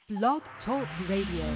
Blog Talk Radio.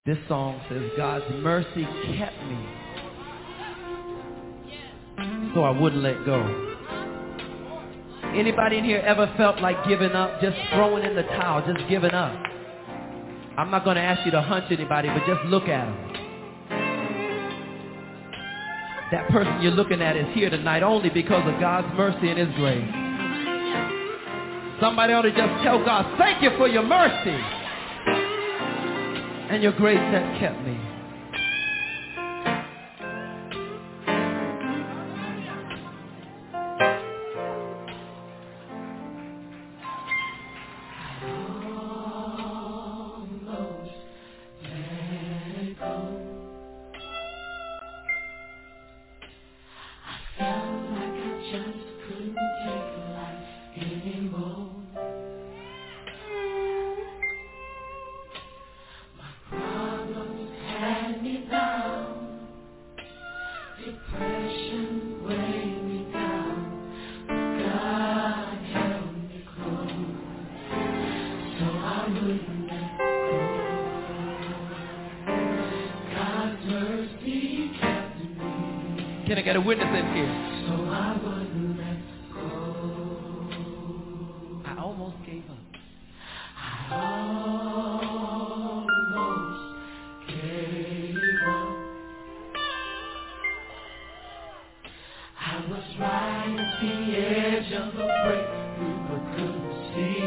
This song says, God's mercy kept me so I wouldn't let go. Anybody in here ever felt like giving up, just throwing in the towel, just giving up? I'm not going to ask you to hunch anybody, but just look at them. That person you're looking at is here tonight only because of God's mercy and His grace. Somebody ought to just tell God, thank you for your mercy and your grace that kept me. Can I get a witness in here? So I wouldn't let go. I almost gave up. I almost gave up. I was right at the edge of a breakthrough, but couldn't see.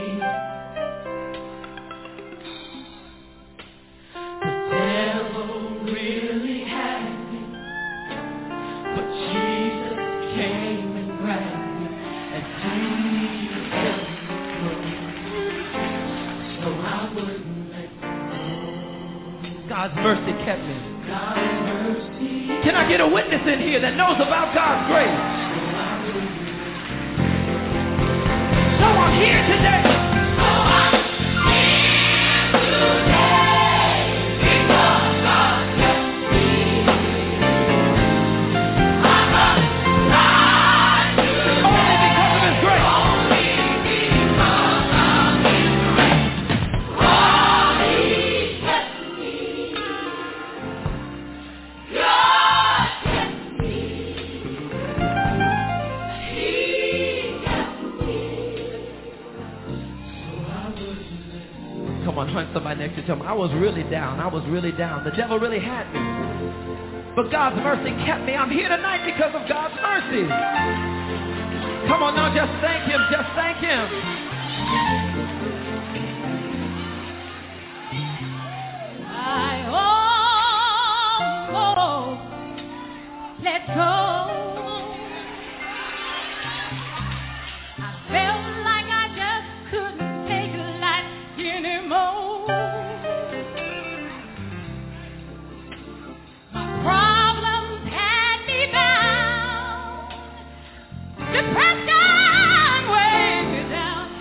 The devil really had me. But Jesus came and grabbed me and He held me close, so I wouldn't let go. God's mercy kept me. God's mercy. Can I get a witness in here that knows about God's grace? So I'm here today. Hunt somebody next to you. Tell them, I was really down. I was really down. The devil really had me. But God's mercy kept me. I'm here tonight because of God's mercy. Come on now, just thank Him. Just thank Him. I almost let go. I felt like I just couldn't take life anymore. Problems had me bound. Depression weighed me down.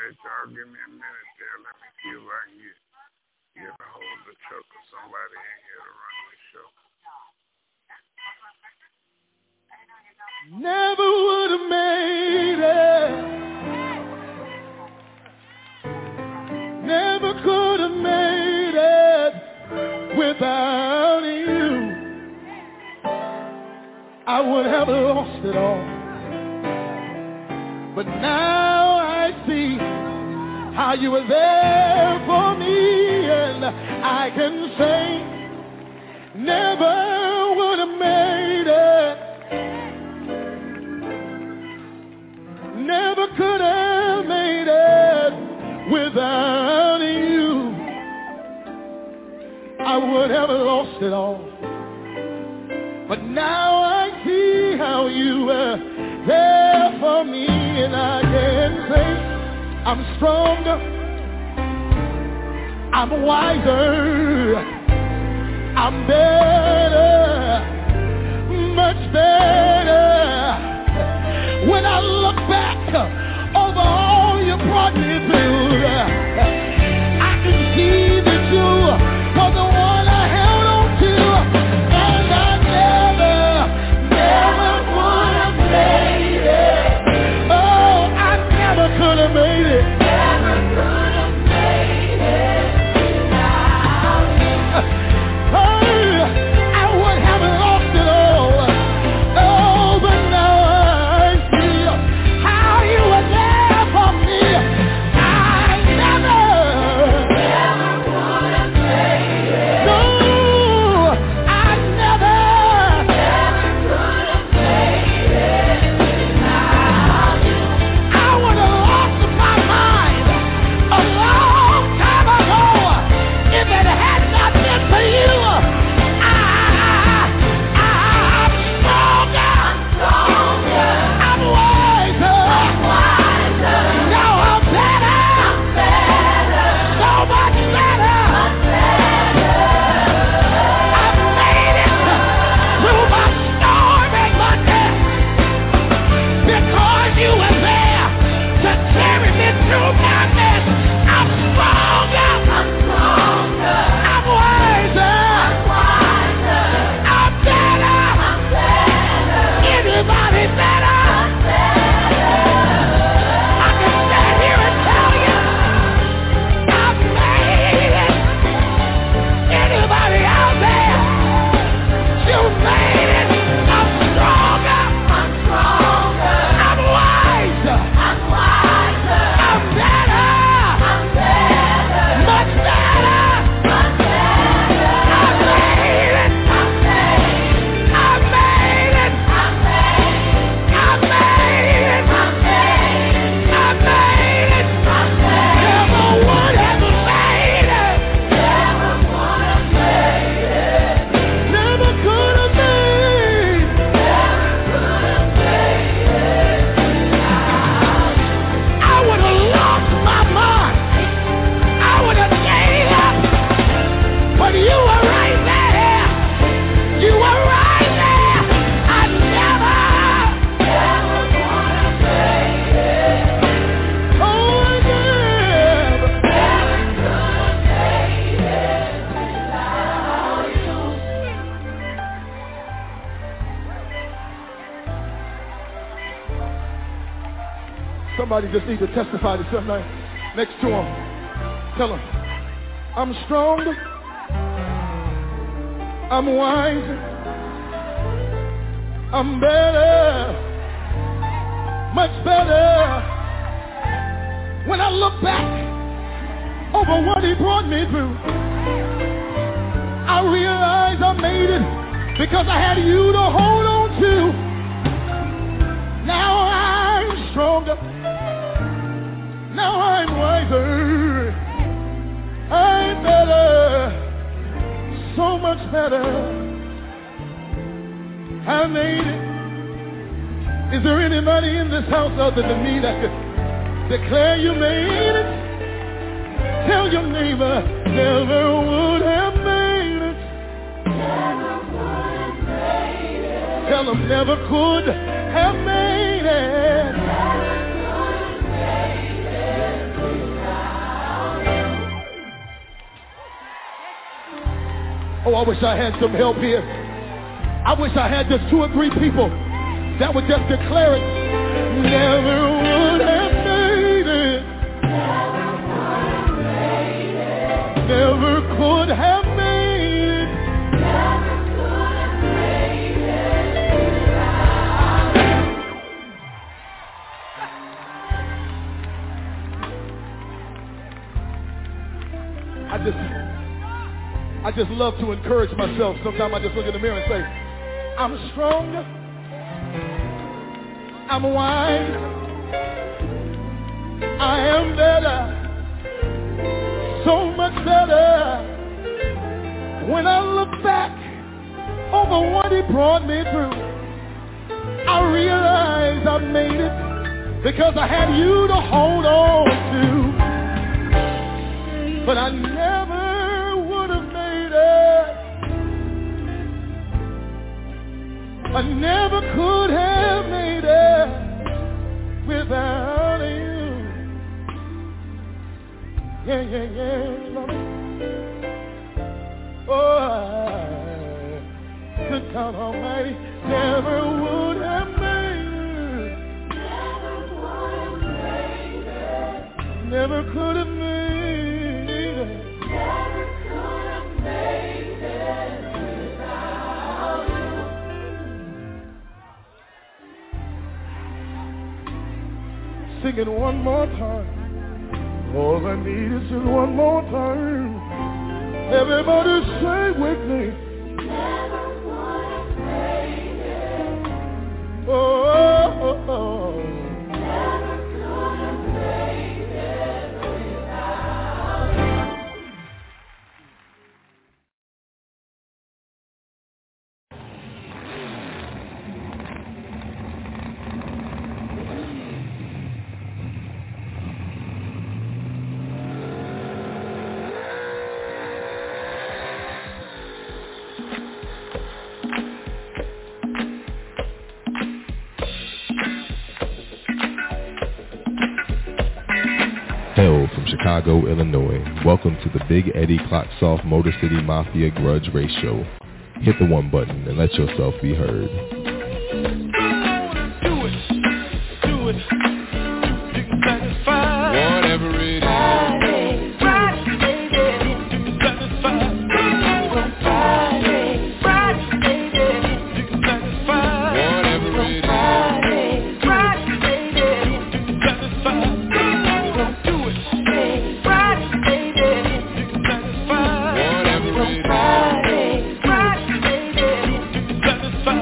y'all give me a minute there. Let me see if I can get a hold of the truck or somebody in here to run the show. Never would have made it. Never could have made it without you. I would have lost it all. But now I see how you were there for me, and I can say never would have made it. Never could have made it without you. I would have lost it all. But now I see how you were there for me, and I can say I'm stronger, I'm wiser, I'm better, much better. When I look back over all you brought me through, I can see that you were the one I held on to, and I never would have made it. Oh, I never could have made it. Never could have made it without you. I would have lost it all. Oh, but now somebody just need to testify to somebody next to him. Tell him, I'm strong, I'm wise, I'm better, much better. When I look back over what he brought me through, I realize I made it because I had you to hold on to. Now I'm stronger. Now I'm wiser, I'm better, so much better. I made it. Is there anybody in this house other than me that could declare you made it? Tell your neighbor, never would have made it. Never would have made it. Tell them never could have made it. Oh, I wish I had some help here. I wish I had just 2 or 3 people that would just declare it. Never would have made it. Never could have made it. I just love to encourage myself. Sometimes I just look in the mirror and say, I'm strong, I'm wise, I am better, so much better. When I look back over what he brought me through, I realize I made it because I had you to hold on to. But I never would have made it. I never could have made it without you. Yeah, yeah, yeah. Oh, good God Almighty, never would have made it. Never could have made it. Sing it one more time. All I need is just one more time. Everybody say with me. Never would have made it. Oh, oh, oh. Never could have made it without you. Hail from Chicago, Illinois. Welcome to the Big Eddie Clocksoft Motor City Mafia Grudge Race Show. Hit the one button and let yourself be heard. Do it. You can satisfy whatever it is. Friday, baby. You can satisfy. Friday, baby. You can satisfy whatever it is. Friday, baby. You can satisfy. Do it. Friday, baby. You can satisfy whatever it is. Friday, baby. You can satisfy.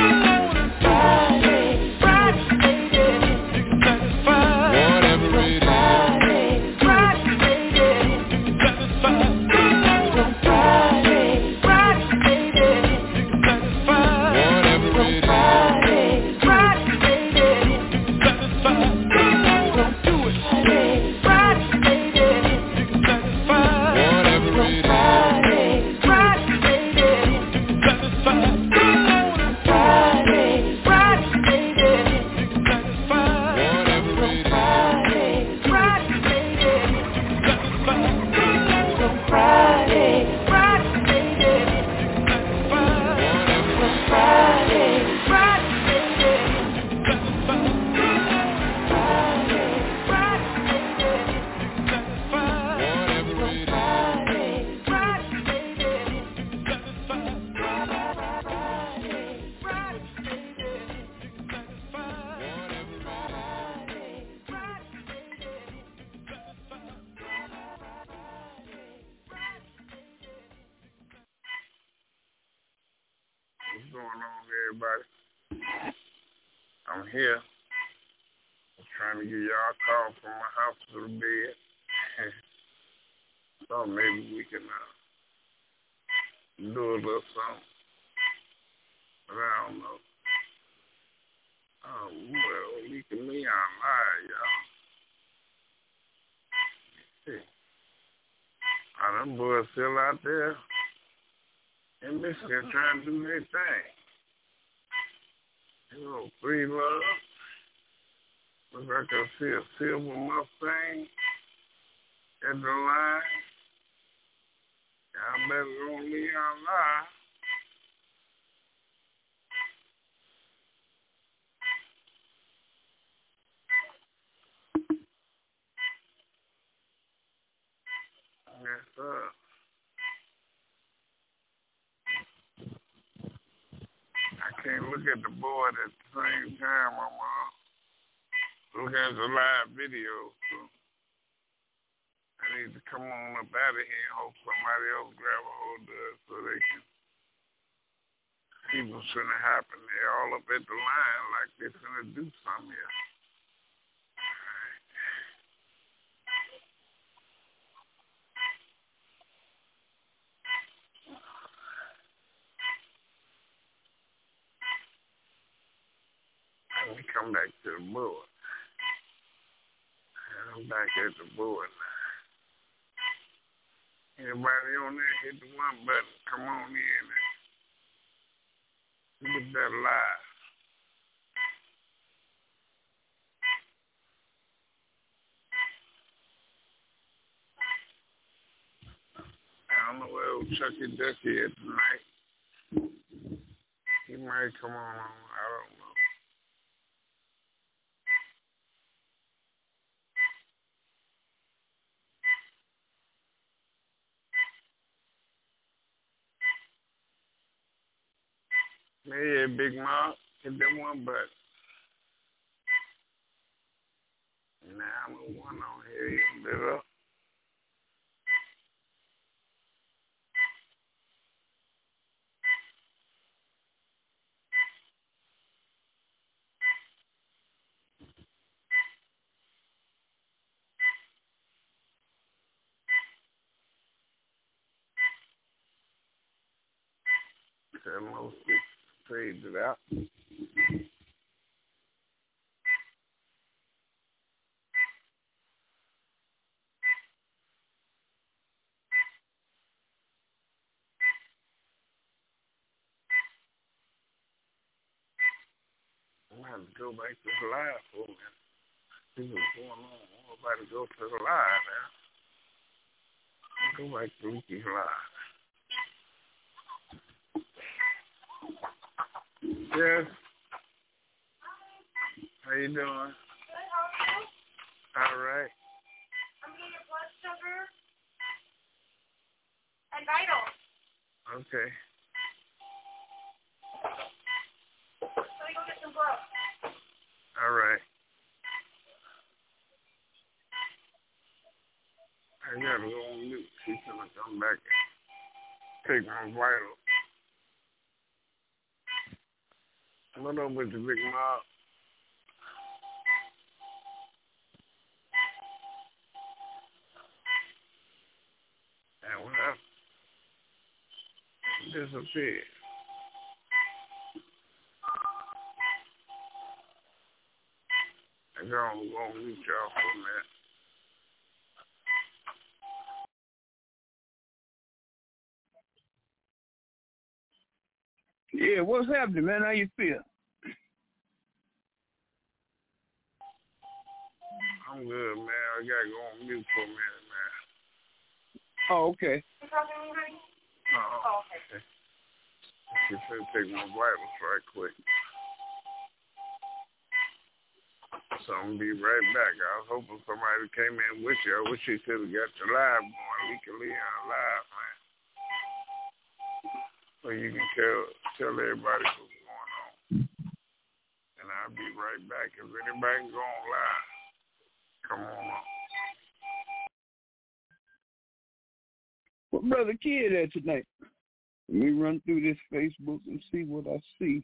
What's going on, everybody? I'm here. I'm trying to give y'all a call from my house to the bed. So maybe we can do a little something. But I don't know. Oh, well, we can be online, y'all. See. Are them boys still out there in Michigan trying to do their thing? You know, Free Love. Look like I see a silver Mustang at the line. Y'all better go on Leon Live. Yes, sir. I can't look at the board at the same time. I'm looking at the live video. So I need to come on up out of here and hope somebody else grab a hold of it so they can see what's going to happen. They're all up at the line like they're going to do something here. Let me come back to the board. I'm back at the board now. Everybody on there, hit the one button. Come on in and get that live. I don't know where old Chucky Ducky is tonight. He might come on. I don't know. Yeah, Big Mom, hit that one button. Now I'm the one on here even better. Almost fades it out. I'm going to go back to the live for a minute. See what's going on. I'm about to go to the live now. Go back to Leaky's live. Yes. How you doing? Good, how are you? All right. I'm getting your blood sugar and vitals. Okay. So we go get some blood. All right. I gotta go on mute. She's gonna come back and take my vitals. What up with the Big Mob? And what up? Disappeared. I'm gonna go on mute y'all for a minute. Yeah, what's happening, man? How you feel? I'm good, man. I gotta go on mute for a minute, man. Oh, okay. You talking to me, honey? Uh-huh. Oh, okay. She's gonna take my vitals right quick. So I'm gonna be right back. I was hoping somebody came in with you. I wish you could have got your live going. Leaky Leon live, man. So you can tell everybody what's going on. And I'll be right back. If anybody can go on live, come on up. What Brother Kid at tonight? Let me run through this Facebook and see what I see.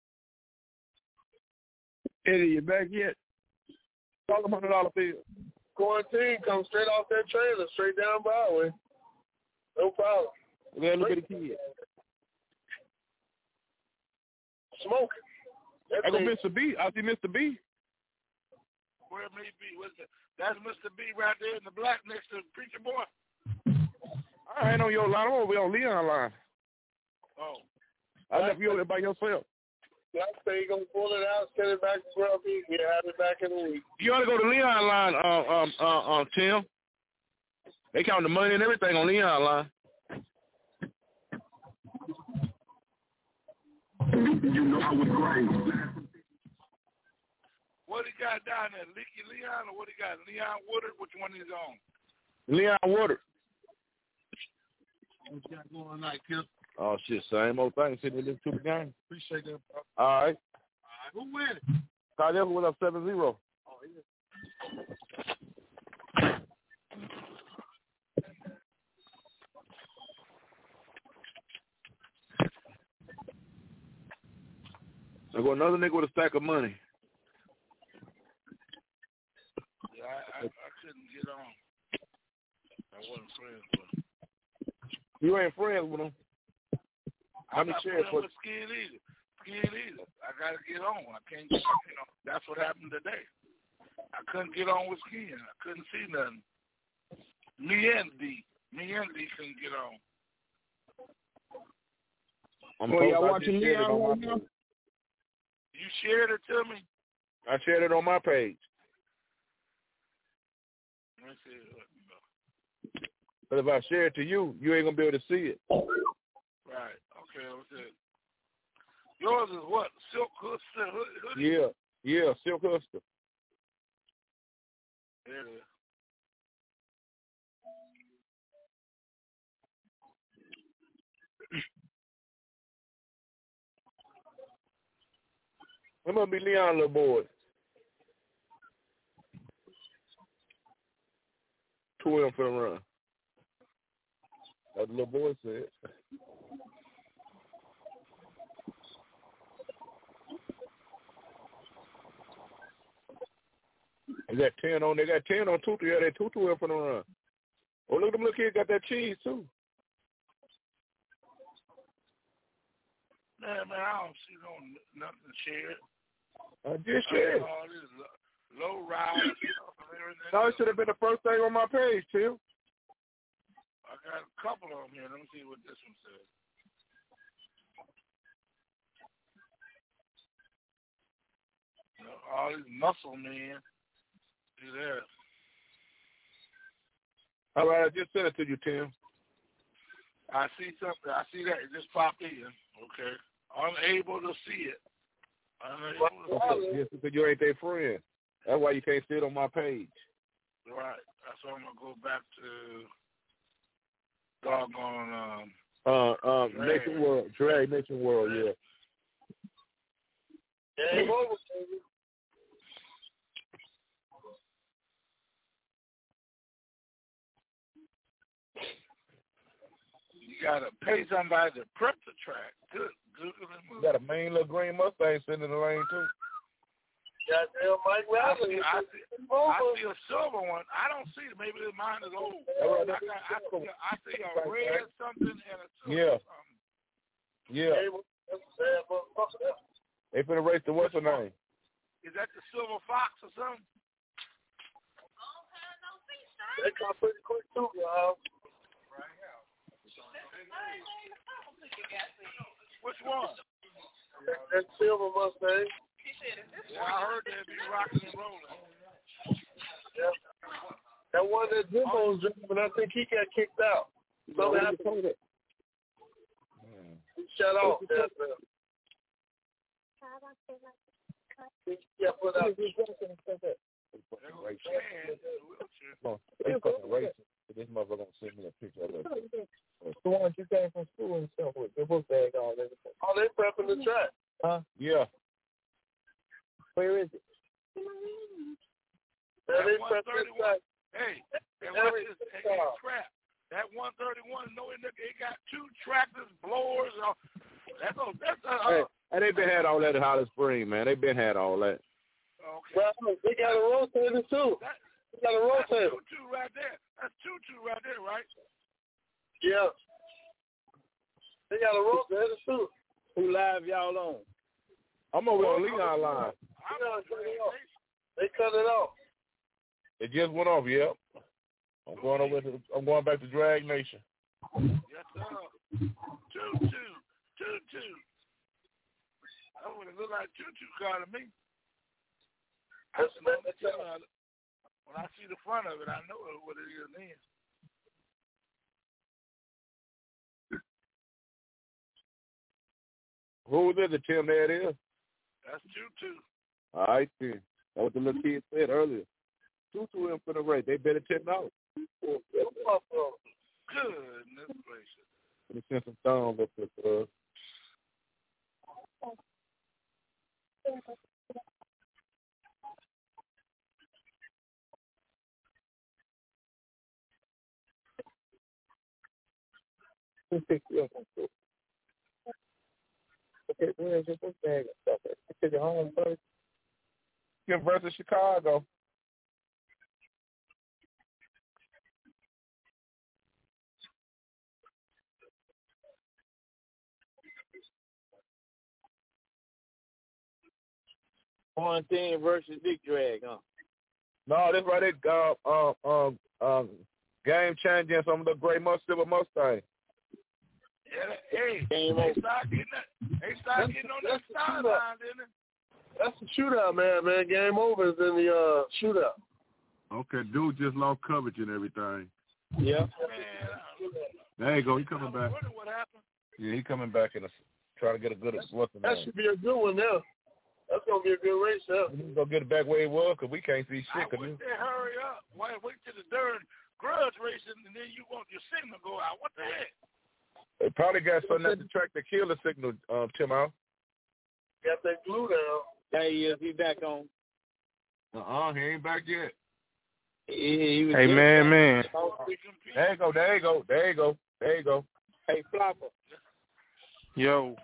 Eddie, you back yet? $100 bill. quarantine, come straight off that trailer, straight down Broadway. No problem. Yeah, look at the kid. Smoking. I go Mr. B. I see Mr. B. Where may be? What's that? That's Mr. B right there in the black next to the preacher boy. I ain't on your line. I'm over on Leon line. Oh. I left you over there by yourself. I say you gonna pull it out, send it back to Grumpy, and have it back in a week. You ought to go to Leon line, Tim. They count the money and everything on Leon line. You know I was great. What he got down there? Leaky Leon or what he got? Leon Woodard? Which one is on? Leon Woodard. What you got going tonight, Kip? Oh, shit, same old thing. Sitting in this two game. Appreciate that, bro. All right. Who winning? Cardiac went up 7-0. Oh, yeah. I got another nigga with a stack of money. Yeah, I couldn't get on. I wasn't friends with him. You ain't friends with him. I'm not friends with Skin either. I got to get on. I can't get on. You know, that's what happened today. I couldn't get on with Skin. I couldn't see nothing. Me and D couldn't get on. Y'all watching Leon right now? You shared it to me? I shared it on my page. Let me see. But if I share it to you, you ain't going to be able to see it. Right. Okay, what's it? Yours is what? Silk Huster hoodie? Yeah, Silk Huster. There it is. It must be Leon, little boy. 2 of them for the run. That little boy said. They got 10 on. They got 10 on Tutu. Yeah, they Tutu in for the run. Oh, look at them little kids got that cheese too. Man, I don't see nothing shared. I just shared. All this low ride stuff and everything. No, it should have been the first thing on my page, Tim. I got a couple of them here. Let me see what this one says. All these muscle men. See that? All right, I just sent it to you, Tim. I see something. I see that. It just popped in. Okay. Unable to see it. Yes, because you ain't their friend. That's why you can't see it on my page. Right. That's why I'm going to go back to doggone Nation World. Drag Nation World, yeah. Game over, baby. You got to pay somebody to prep the track. Good. You got a mean little green Mustang sitting in the lane, too. Goddamn Mike Riley. I see a silver one. I don't see it. Maybe mine is old. I see a red something and a silver something. Yeah. They finna race the what's her name? Is that the Silver Fox or something? They come pretty quick, too, y'all. Which one? That silver Mustang. Yeah, I heard they'd be rocking and rolling. Yeah. That one that Jimbo's driving, I think he got kicked out. Something happened. He shut off. Yeah, put out. This motherfucker gonna send me a picture of it. The ones you came from school and stuff with, their book bag, all that. Oh, they prepping the track. Huh? Yeah. Where is it? They prepping the track. Hey, it's crap. That 131, it got 2 tractors, blowers. Hey, they been had all that at Holly Spring, man. They been had all that. Okay. Well, they got a rotator too. You got a rotator. That's 2-2 right there. That's 2-2 right there, right? Yeah. They got a rotator too. Who live y'all on? I'm over on Leon line. They cut it off. It just went off, yep. I'm going back to Drag Nation. Yes, sir. 2-2. 2-2. That would have looked like 2-2 card to me. When I see the front of it, I know what it is then. Who was it, the Tim that is? That's 2-2. All right, then. That's what the little kid said earlier. 2-2 in for the race. They bet $10. Goodness gracious. Let me send some thumbs up there. Okay, where's your book bag and stuff? Take it home first. Get versus Chicago. Quarantine versus Big Drag, huh? No, that's right. Game changing some of the gray silver Mustang. Yeah, they start getting on that sideline, didn't it? That's the shootout, man. Game over is in the shootout. Okay, dude just lost coverage and everything. Yeah. There you go. He coming back. What happened? Yeah, he coming back and try to get a good look. That should be a good one now. That's going to be a good race now. He's going to get it back where he was because we can't see shit. I wish they hurry up. Wait till the third grudge racing and then you want your signal to go out. What the heck? They probably got something at the track to kill the signal, Tim out. Got that glue down. There he is. He back on. He ain't back yet. Hey, man. There you go. Hey, Flopper. Yo.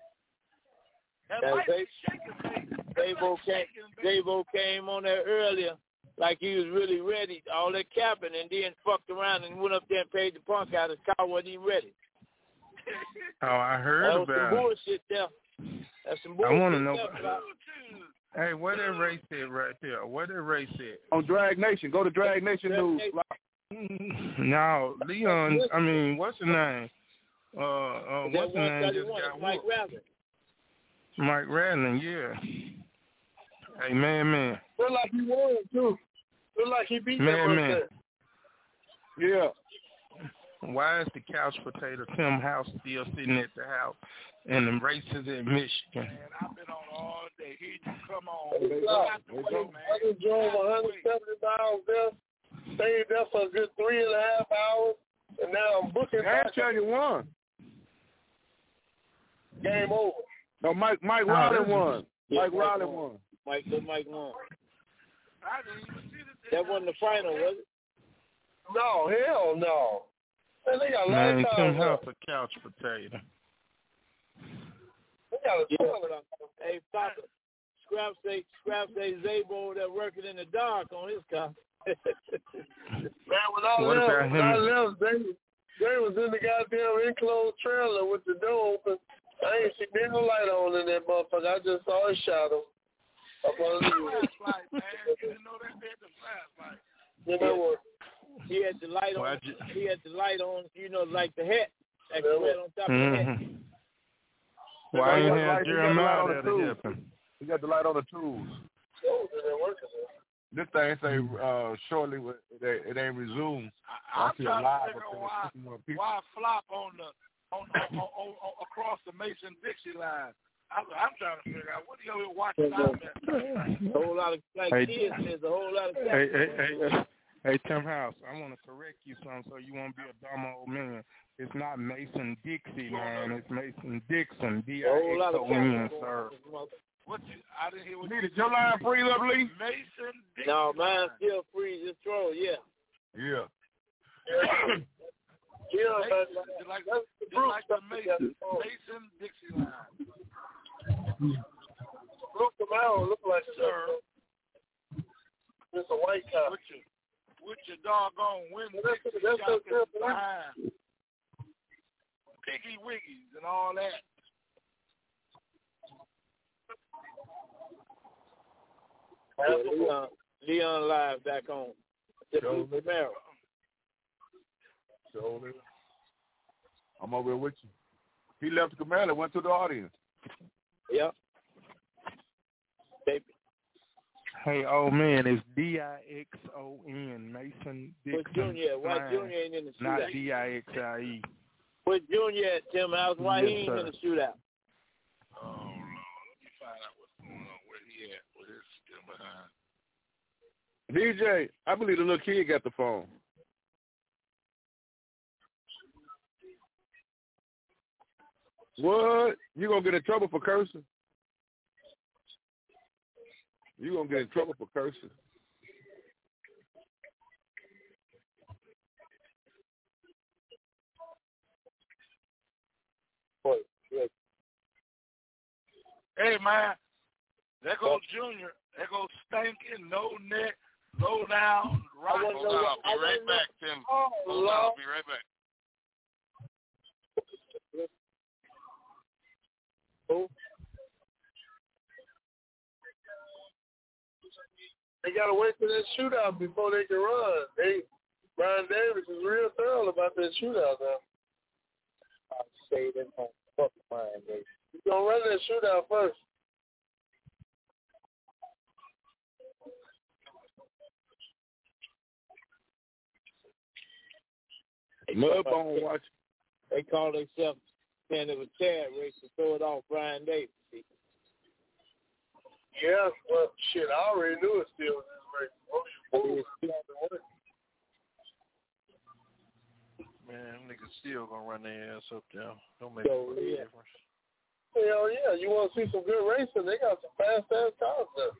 Davo came on there earlier like he was really ready, all that capping, and then fucked around and went up there and paid the punk out. His car wasn't even ready. Oh, I heard that was about some bullshit there. That's some bullshit. I want to know. There, hey, where that race at right there? Where that race at? On Drag Nation. Go to Drag Nation News. No, Leon. I mean, what's the name? What's the name? Just got Mike Rattling. Mike Rattling, yeah. Hey, man. Look like he won too. Look like he beat man. Yeah. Why is the couch potato Tim House still sitting at the house and the races in Michigan? Man, I've been on all day. He just come on. I just drove 170 miles there, stayed there for a good 3.5 hours, and now I'm booking. That's how you won. Game over. No, Mike Riley won. Yeah, Mike Riley won. Mike won. I didn't even see that wasn't the final, was it? No, hell no. Man, they got a lot of time. Tim House a couch potato. They got a Hey, Papa, Scrap say Zabo over there working in the dark on his car. Man, when I left, they was in the goddamn enclosed trailer with the door open. I ain't see no light on in that motherfucker. I just saw a shadow up on the flashlight, man. You didn't know that they had the flashlight. You know what? He had the light on. He had the light on, like the hat. Like the red on top of the hat. Why you have Jeremiah there to help him? He got the light on the tools. This thing say shortly it ain't resumed. I'm trying to figure out why flop on across the Mason-Dixie line. I'm trying to figure out what are you watching out there. A whole lot of kids. There's a whole lot of Hey, Tim House, I want to correct you something so you won't be a dumb old man. It's not Mason-Dixie, man. It's Mason-Dixon. D-I-X-O-N, sir. I didn't hear what you said. Your line freeze up, Lee? Mason-Dixie. No, mine's still freeze. It's troll, yeah. Yeah. Like the Mason-Dixie line. Look like sir. It's a white car. with your doggone window behind. Piggy Wiggies and all that. Leon live back on. Romero. I'm over here with you. He left the Camaro, went to the audience. Yep. Baby. Hey, old man, it's Dixon, Mason Dixon. But Junior, why Junior ain't in the shootout? Not Dixie. Where's Junior at, Tim House? Why he ain't in the shootout? Oh, Lord. Let me find out what's going on, where he at, with his still behind. DJ, I believe the little kid got the phone. What? You gonna get in trouble for cursing? You gonna get in trouble for cursing? Hey, man, there goes Junior. There goes Stinking, No Neck, Low Down, Rock. Hold on, I'll be right back, Tim. Hold on, I'll be right back. They gotta wait for that shootout before they can run. Brian Davis is real thorough about that shootout now. I'll say that on fuck Brian Davis. He's gonna run that shootout first. Mudbone watch. They call themselves saying it was Chad race to throw it off Brian Davis. See? Yeah, well, shit, I already knew it still was this race. Man, niggas still gonna run their ass up there. Don't make a difference. Hell yeah, you want to see some good racing? They got some fast ass cars there.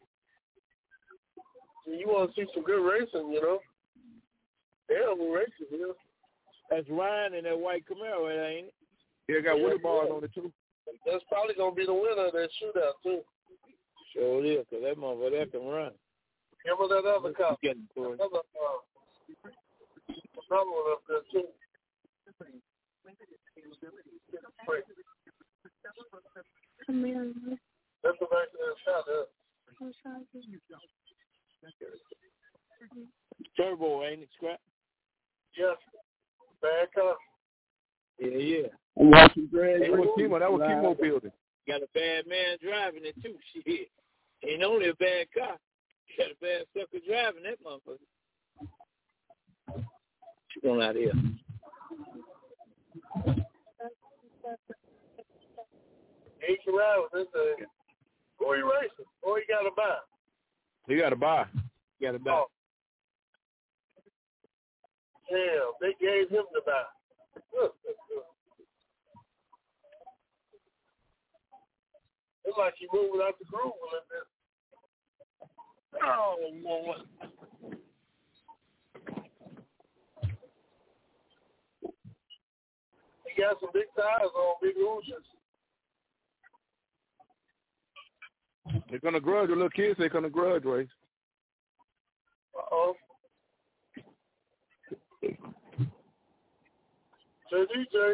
You want to see some good racing, you know? They're racing, you know. That's Ryan and that white Camaro, ain't it? Yeah, got Woody bars on it too. That's probably gonna be the winner of that shootout too. Sure is, cause that motherfucker that can run. Give me that other car. Another one up there too. Wait. That's the back of that shot there. Turbo, ain't it, Scrap? Yes. Bad car. Yeah. I'm watching Greg. That was Chemo building. Got a bad man driving it too. Shit. Ain't only a bad car. Got a bad sucker driving that motherfucker. What's going out here? He can ride with this thing. Or he racing. Or he got to buy. He got to buy. Got to buy. Oh. Damn, they gave him the buy. It's like he moving out the groove a little bit. Oh, Lord. He got some big tires on, big oceans. They're gonna grudge. The little kids, they're gonna grudge race. Uh-oh. DJ.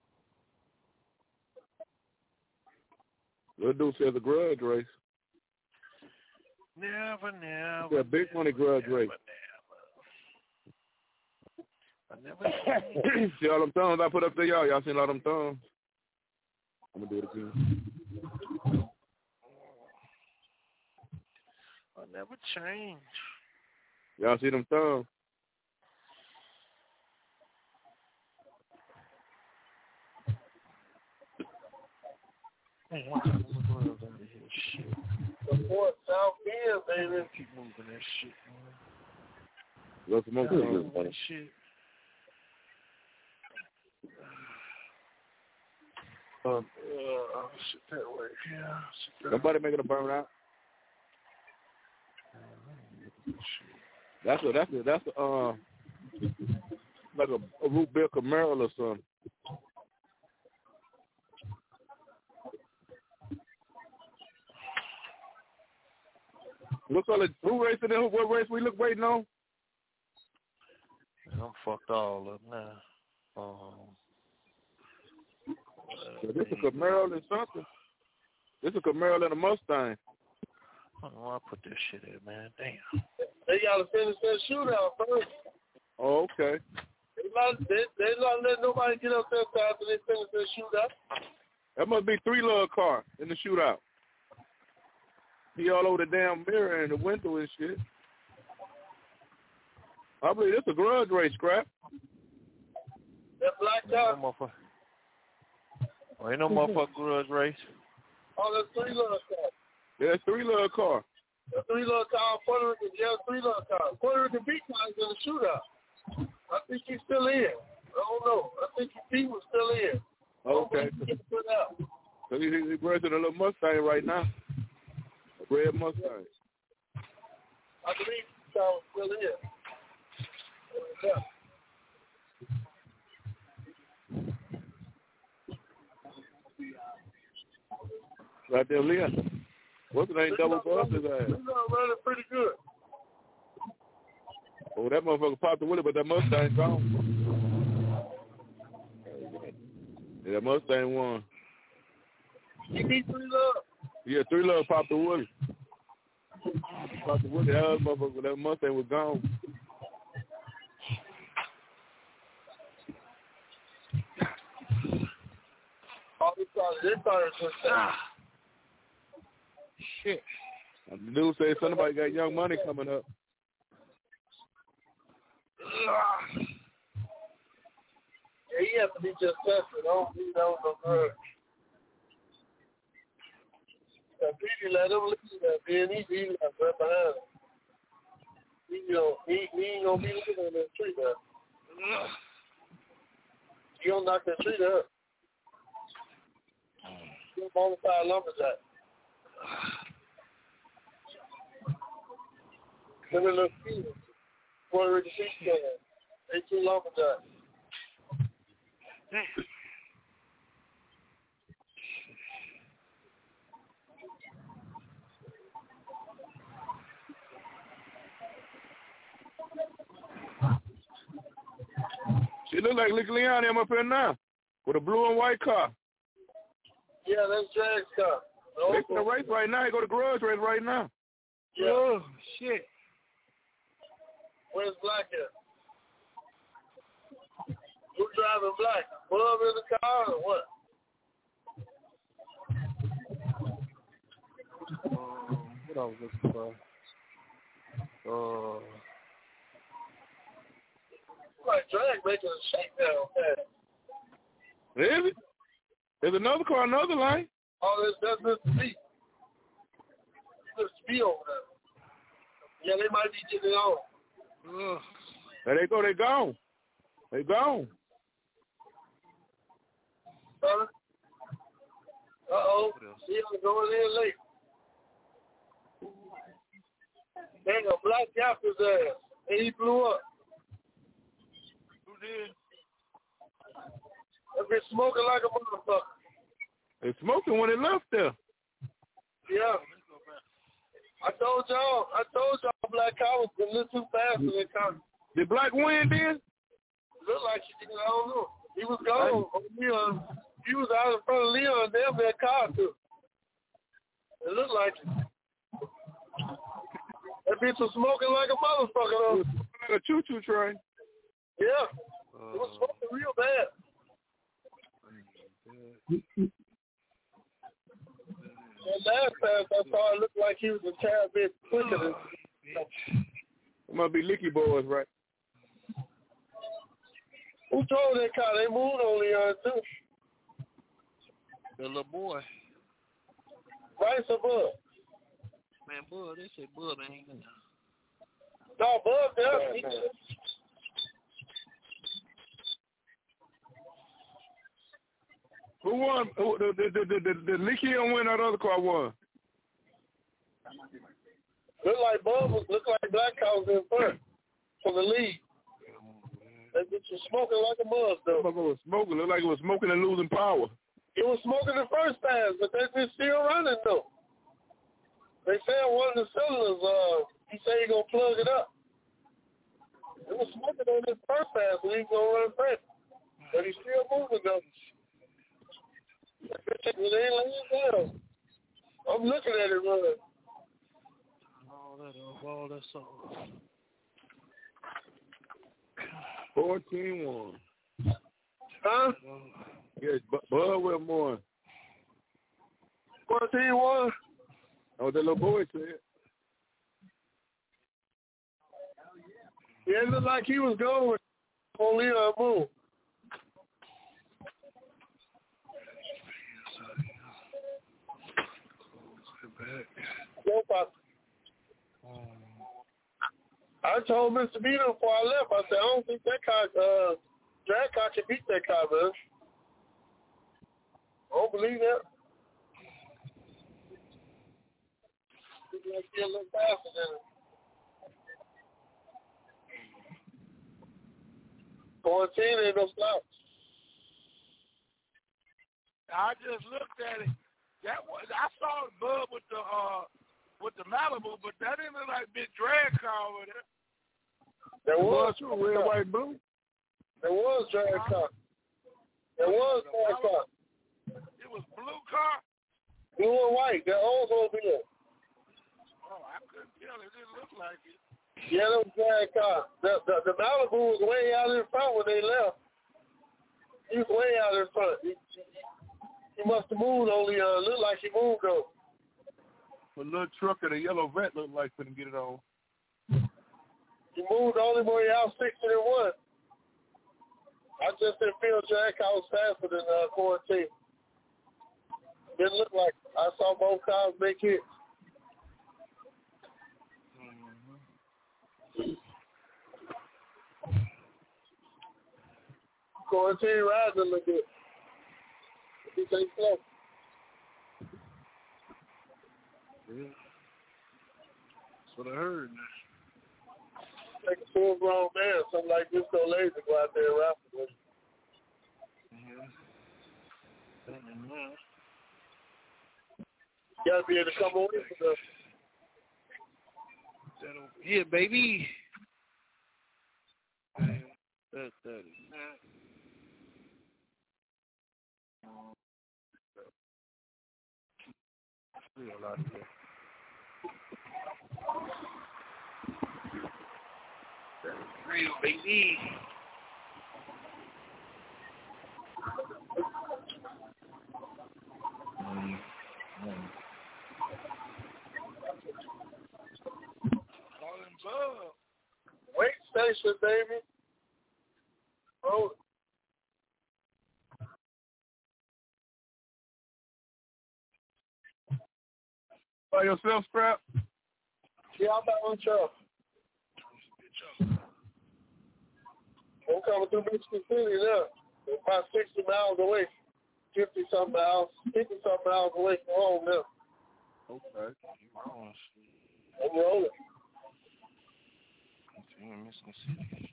Little dude says a grudge race. Never. It's a big money grudge race. See all them thumbs I put up there, y'all? Y'all seen all them thumbs? I'm gonna do it again. I never change. Y'all see them thumbs? Man, why am I going out of here? Shit. The fourth South End, baby. Keep moving that shit, man. Look some more that shit. Sit that way. Yeah. Nobody making a burnout. That's like a root beer Camaro or something. Who racing in? What race we waiting on? I'm fucked all up now. This is a Camaro and something. This is a Camaro and a Mustang. I don't know where I put this shit in, man. Damn. They got to finish that shootout first. Oh, okay. They not let nobody get up there after they finish that shootout. That must be 3-lug car in the shootout. He all over the damn mirror and the window and shit. I believe it's a grudge race, crap. That black car. Ain't no motherfucking grudge race. Oh, that's 3-lug car. Yeah, it's 3-lug car. The 3-lug car, Puerto Rican, yeah, 3-lug car. Puerto Rican beat guys in the shootout. I think he's still in. I don't know. I think he was still in. Okay. So he's racing a little Mustang right now. A red Mustang. I believe he was still in. Yeah. Right there, Leon. What's the name? Double bust his ass. He's running pretty good. Oh, that motherfucker popped the wheelie, but that Mustang gone. Yeah, that Mustang won. He beat 3-lug. Yeah, 3-lug popped the wheelie. Popped the wheelie. That other motherfucker, that Mustang was gone. They thought it was shit. The dude said somebody got Young Money coming up. Yeah, he has to be just tested. Don't be no good. Petey let him leave that. Then he left right behind him. He ain't gonna be looking on that tree now. He gonna knock that tree down. He's a bona fide lumberjack. Let me look see. Puerto Rican sheep can. 18 lumberjack. She look like Leon him up here now with a blue and white car. Yeah, that's Drag's car. They in the race right now. They go to garage race right now. Yeah. Oh, shit. Where's Black at? Who's driving Black? Bub in the car or what? What I was looking for? Like Drag making a shakedown pass. Is it? There's another car, another line. Oh, that's Mr. B. Mr. B over there. Yeah, they might be getting it on. There they go. They gone. They gone. Uh-oh. He's going in late. Dang, a Black got his ass. And he blew up. Who did? They've been smoking like a motherfucker. They smoking when they left there. Yeah. I told y'all Black car was a little too fast in that car. Did Black win then? Looked like he did. I don't know. He was gone. Leon. He was out in front of Leon. Damn that car too. It looked like it. That bitch was smoking like a motherfucker though. It was like a choo-choo train. Yeah. It was smoking real bad. That last pass I saw, it looked like he was a tad bit quicker than. It must be Licky Boys, right? Who drove that car? They moved on Leon too. The little boy. Rice or Bub? Man, Bub, they say Bub ain't in there. No, Bub there. Who won? The Licky don't win, that other car won. Look like Black car was in front for the lead. That bitch was smoking like a buzz though. It was smoking. Looked like it was smoking and losing power. It was smoking the first pass, but that bitch still running though. They said one of the cylinders, he said he gonna plug it up. It was smoking on his first pass when he was going to run Fred. But he's still moving, though. It ain't laying down. I'm looking at it running. All that song. 14-1. Huh? Yes, Bud Wilmore. 14-1? Oh, that little boy said. Yeah, it looked like he was going on Leon Moon. I told Mr. Beaton before I left, I said, I don't think that car, drag car can beat that car, man. I don't believe that. He's going to be a little faster than it. 14 ain't no slouch. I just looked at it. I saw Bub with the Malibu, but that didn't look like big drag car over there. There was red, white, blue. There was drag car. There was drag car. It was blue car? Blue and white. That Oldsmobile. Oh, I couldn't tell. It didn't look like it. Yeah, that was drag car. The Malibu was way out in front when they left. He was way out in front. He must have moved only. Looked like he moved though. The little truck of the yellow vet looked like couldn't get it on. He moved the only way out 61. I just didn't feel Jack I was faster than Quarantine. Didn't look like it. I saw both cars make hits. Quarantine riding a little bit. He ain't slow. Yeah. That's what I heard. Take a full-grown man, something like this, so lazy to go out there and rap with him. You gotta be able to come away from them. That over here, baby. That is that. A lot of that. That's real, baby. Wait station, baby. Oh. By yourself, Scrap? Yeah, I'm by myself. I'm coming through Michigan City now. About 60 miles away. 50-something miles away from home now. Okay. I'm rolling. In Michigan City.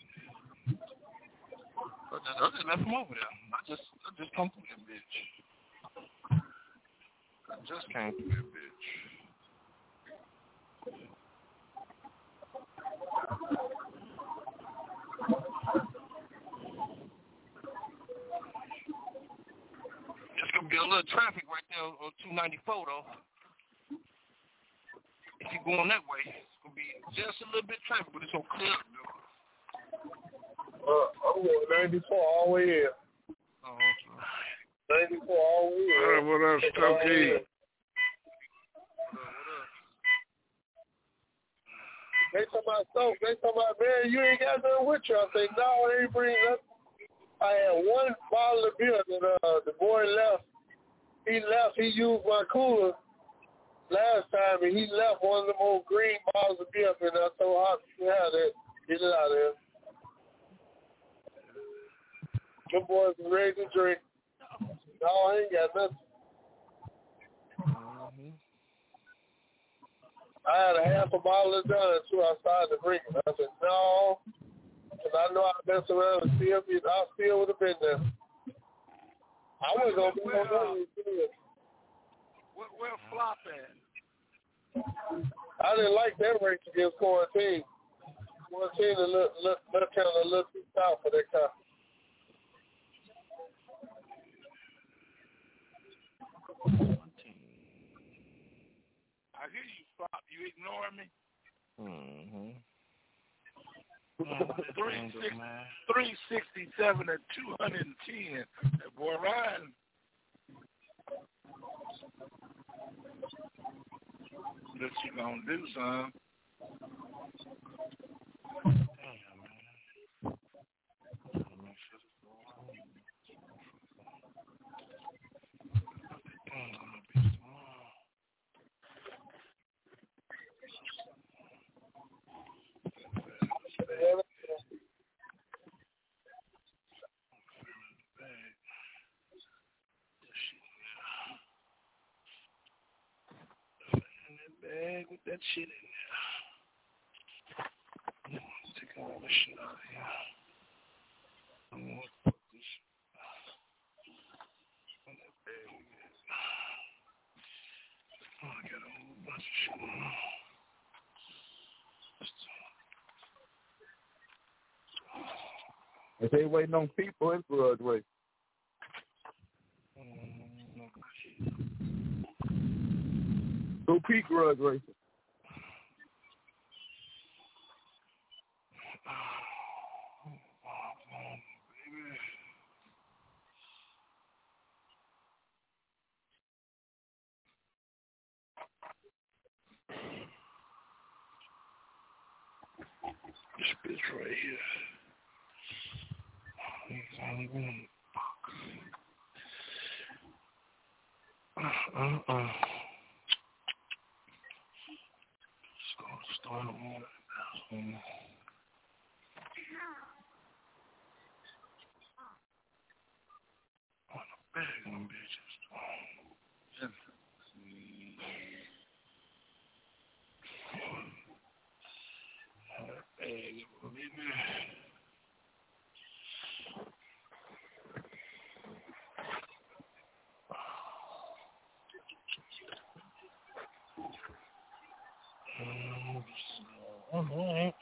I just left him over there. I just come through that bitch. I just came through that bitch. It's gonna be a little traffic right there on 294 though. If you're going that way, it's gonna be just a little bit of traffic, but it's gonna clear up though. I'm going 94 all the way here. Oh, okay. 94 all the way here. What up, Stokey? They talking about stuff. They talking about, man, you ain't got nothing with you. I say, no, they ain't bring nothing. I had one bottle of beer that the boy left. He used my cooler last time, and he left one of them old green bottles of beer, and I told him, yeah, that, get it out of there. Them boys are ready to drink. No, I ain't got nothing. I had a half a bottle of John, too. I started to drink it. I said, no, because I know I'd mess around and I still would have been there. I wasn't going to be no money. Where Flop at? I didn't like that race against Quarantine. 14 a little too south for that car. I hear you, Pop. You ignore me? Mm-hmm. 367 and 210. That boy riding. What you gonna do, son? Bag with that shit in there. Take all the shit out of here. I'm gonna put this in that bag again. Oh, I got a whole bunch of shit in there. If they waiting on people, it's Grudge Way. Go Pete Grudge Racing. This bitch right here. He's only one. Start on one. On the bag of them bitches. Bag of them all right.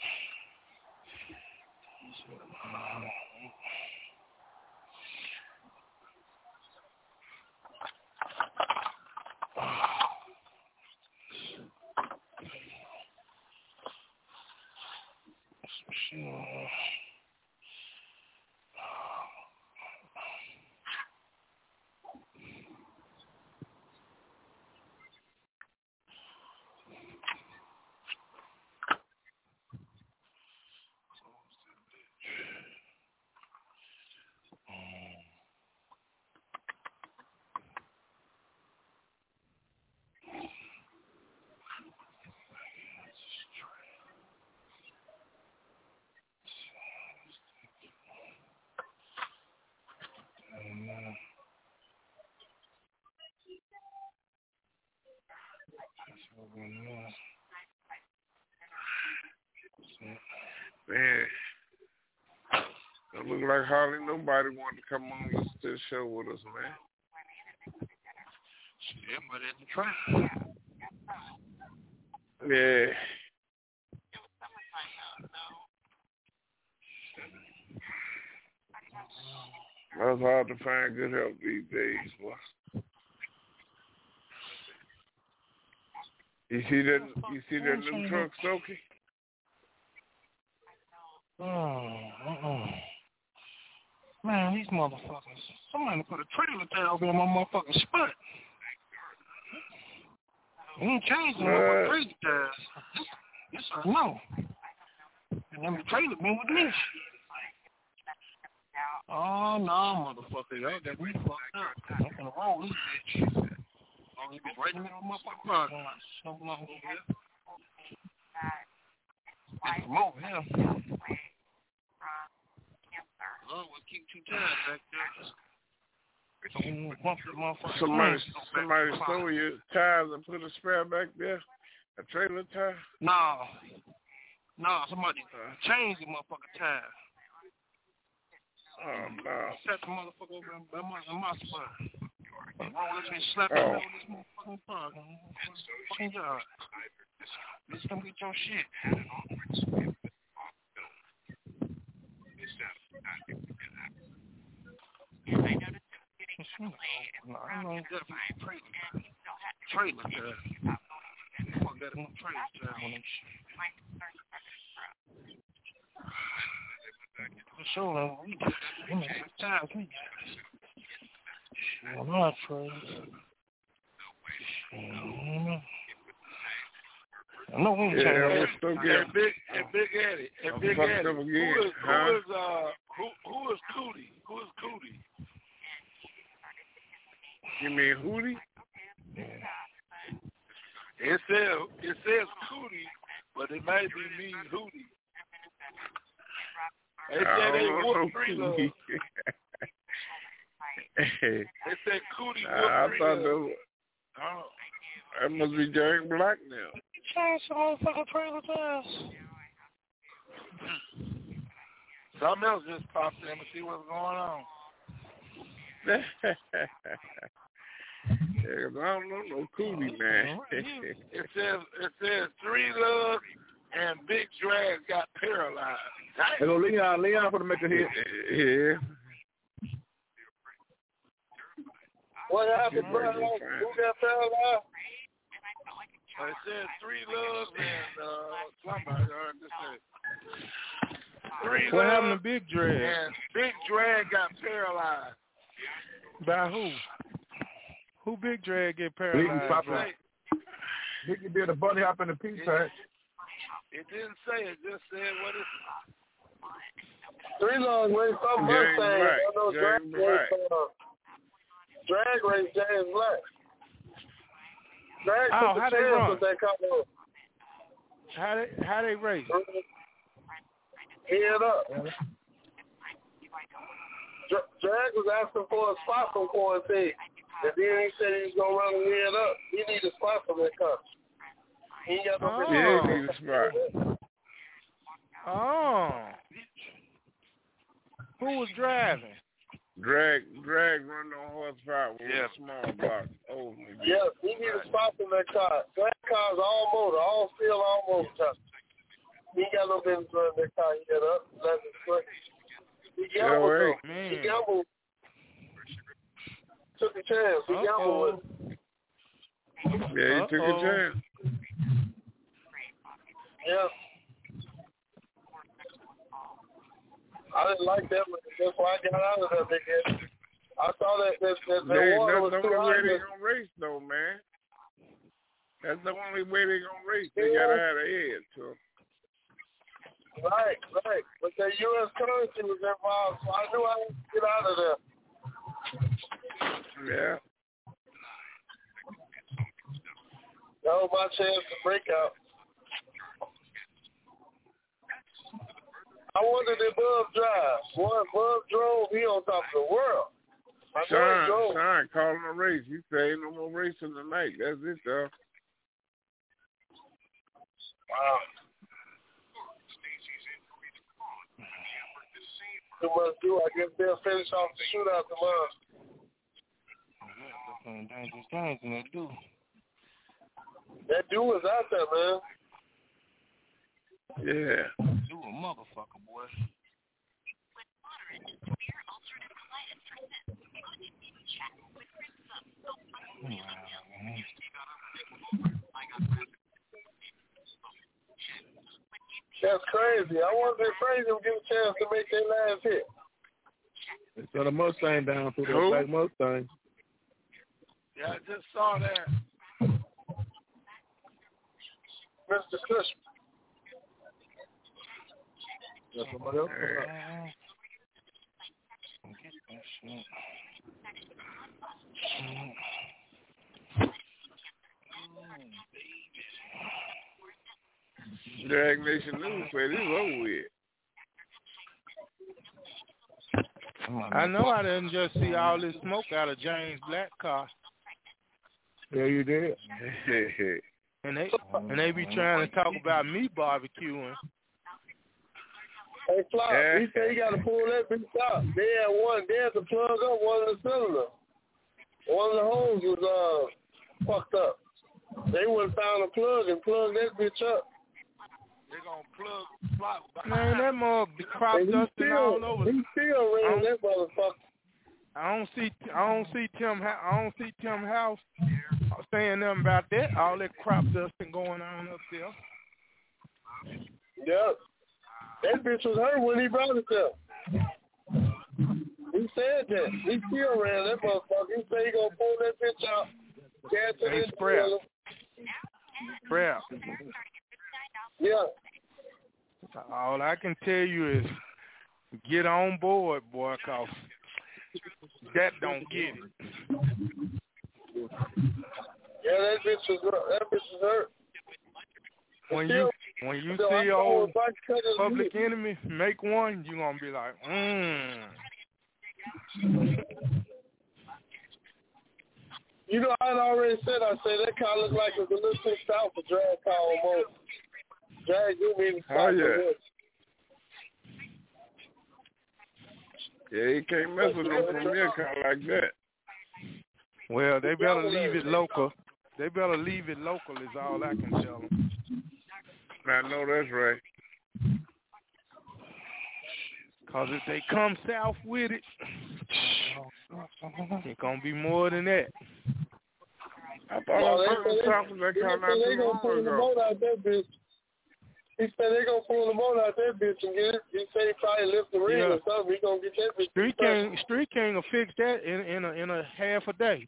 Man, it look like hardly nobody wanted to come on listen to the show with us, man. Yeah, but at the track. Yeah. It's hard to find good help these days, boy. You see that new truck, Stokey? Man, these motherfuckers. Somebody put a trailer down over in my motherfucking spot. We ain't changing no crazy guys. Yes, I know. And them trailer been with me. Oh, no, motherfucker. That got me fucked up. I'm gonna roll this bitch. Oh, he been right in the middle of my fucking parking lot. Something over here. It's from over here. Oh, we'll keep 2 tires back there. Somebody stole your tires and put a spare back there? A trailer tire? No, somebody changed the motherfucking tire. Oh, no. Set the motherfucker over in my spot. Roll this and slap it over this motherfucking parking. Fucking yard. Bitch, don't get your shit. ain't good for that trailer girl. Fuck that in trailer girl on that shit. For sure, we did it many times. We on our trailer. No, we ain't Big Eddie. Who is Cootie? Who is Cootie? You mean Hootie? Yeah. It says Cootie, but it might be mean Hootie. They said they whooped three loves. They said Cootie whooped three loves. That must be Jack Black now. Change the whole fucking trailer tires. Something else just popped in to see what's going on. Yeah, I don't know no Cootie, man. It says 3 Loves and Big Drag got paralyzed. Hey, go Leon for to make a hit. Yeah. What happened, bro? Who got paralyzed? It says 3 Loves and somebody heard this say 3 What Loves happened to Big Drag? and Big Drag got paralyzed. By who? Who Big Drag get paralyzed? He did a bunny hop in the pea patch. It didn't say. It just said what it. 3 Loves race some Mustang. I know Drag race James Black. Drag took how the they chance run? with that couple. How they race? Head up. Drag was asking for a spot from quarantine. And then he said he was going to run and head up. He need a spot from that car. He ain't got no Yeah, he need a spot. Oh. Who was driving? Drag run on horsepower with a small block. Oh, yeah, he need a spot from that car. That car's all motor, all steel, all motor. He ain't got no business running that car. He got up, left his foot. He gambled, though. He gambled. Took a chance. He gambled with it. Yeah, he took a chance. Yeah. I didn't like that, but that's why I got out of that big head. I saw that water was that's the only way they're going to race, though, man. That's the only way they're going to race. They got to have a head, so. Right. But the U.S. currency was involved, so I knew I had to get out of there. Yeah. That was my chance to break out. I wondered if Bub drives. Boy, Bub drove, he on top of the world. Sean calling a race. He say ain't no more racing tonight. That's it, though. Wow. Too much do. I guess they'll finish off the shootout tomorrow. Dangerous things and they do. That dude was out there, man. Yeah. You a motherfucker, boy. That's crazy. I wonder if Frazier will get a chance to make their last hit. They sent a Mustang down through that black Mustang. Yeah, I just saw that. Mr. Cushman. Got somebody else coming up. Get that shit. Drag Nation News said it's over with. I know I didn't just see all this smoke out of James Black car. Yeah, you did. And they be trying to talk about me barbecuing. Hey, Fly, he said he got to pull that bitch out. They had to plug up one of the cylinders. One of the holes was fucked up. They would have found a plug and plugged that bitch up. They're going to plug Man, that mug crop dusting all over. He still ran that motherfucker. I don't see Tim House saying nothing about that. All that crop dusting going on up there. Yeah. That bitch was hurt when he brought it up. He said that. He still ran that motherfucker. He said he gonna pull that bitch out. Hey, Scrap. Yeah. All I can tell you is get on board, boy, cause that don't get it. Yeah, that bitch was hurt. When you see old Public Enemy make one, you gonna be like, You know, I had already said, I said that car looked like it was a little too stout for drag car almost. Drag you need to stop yeah. Yeah, you can't mess with no premier car like that. Well, they better leave it local. They better leave it local is all I can tell them. I know that's right. Because if they come south with it, it's going to be more than that. I thought I was south of that car not too long ago. He said they're going to pull the motor out that bitch and get it. He said he probably lift the ring or something. He's going to get that bitch. Street King will fix that in a half a day.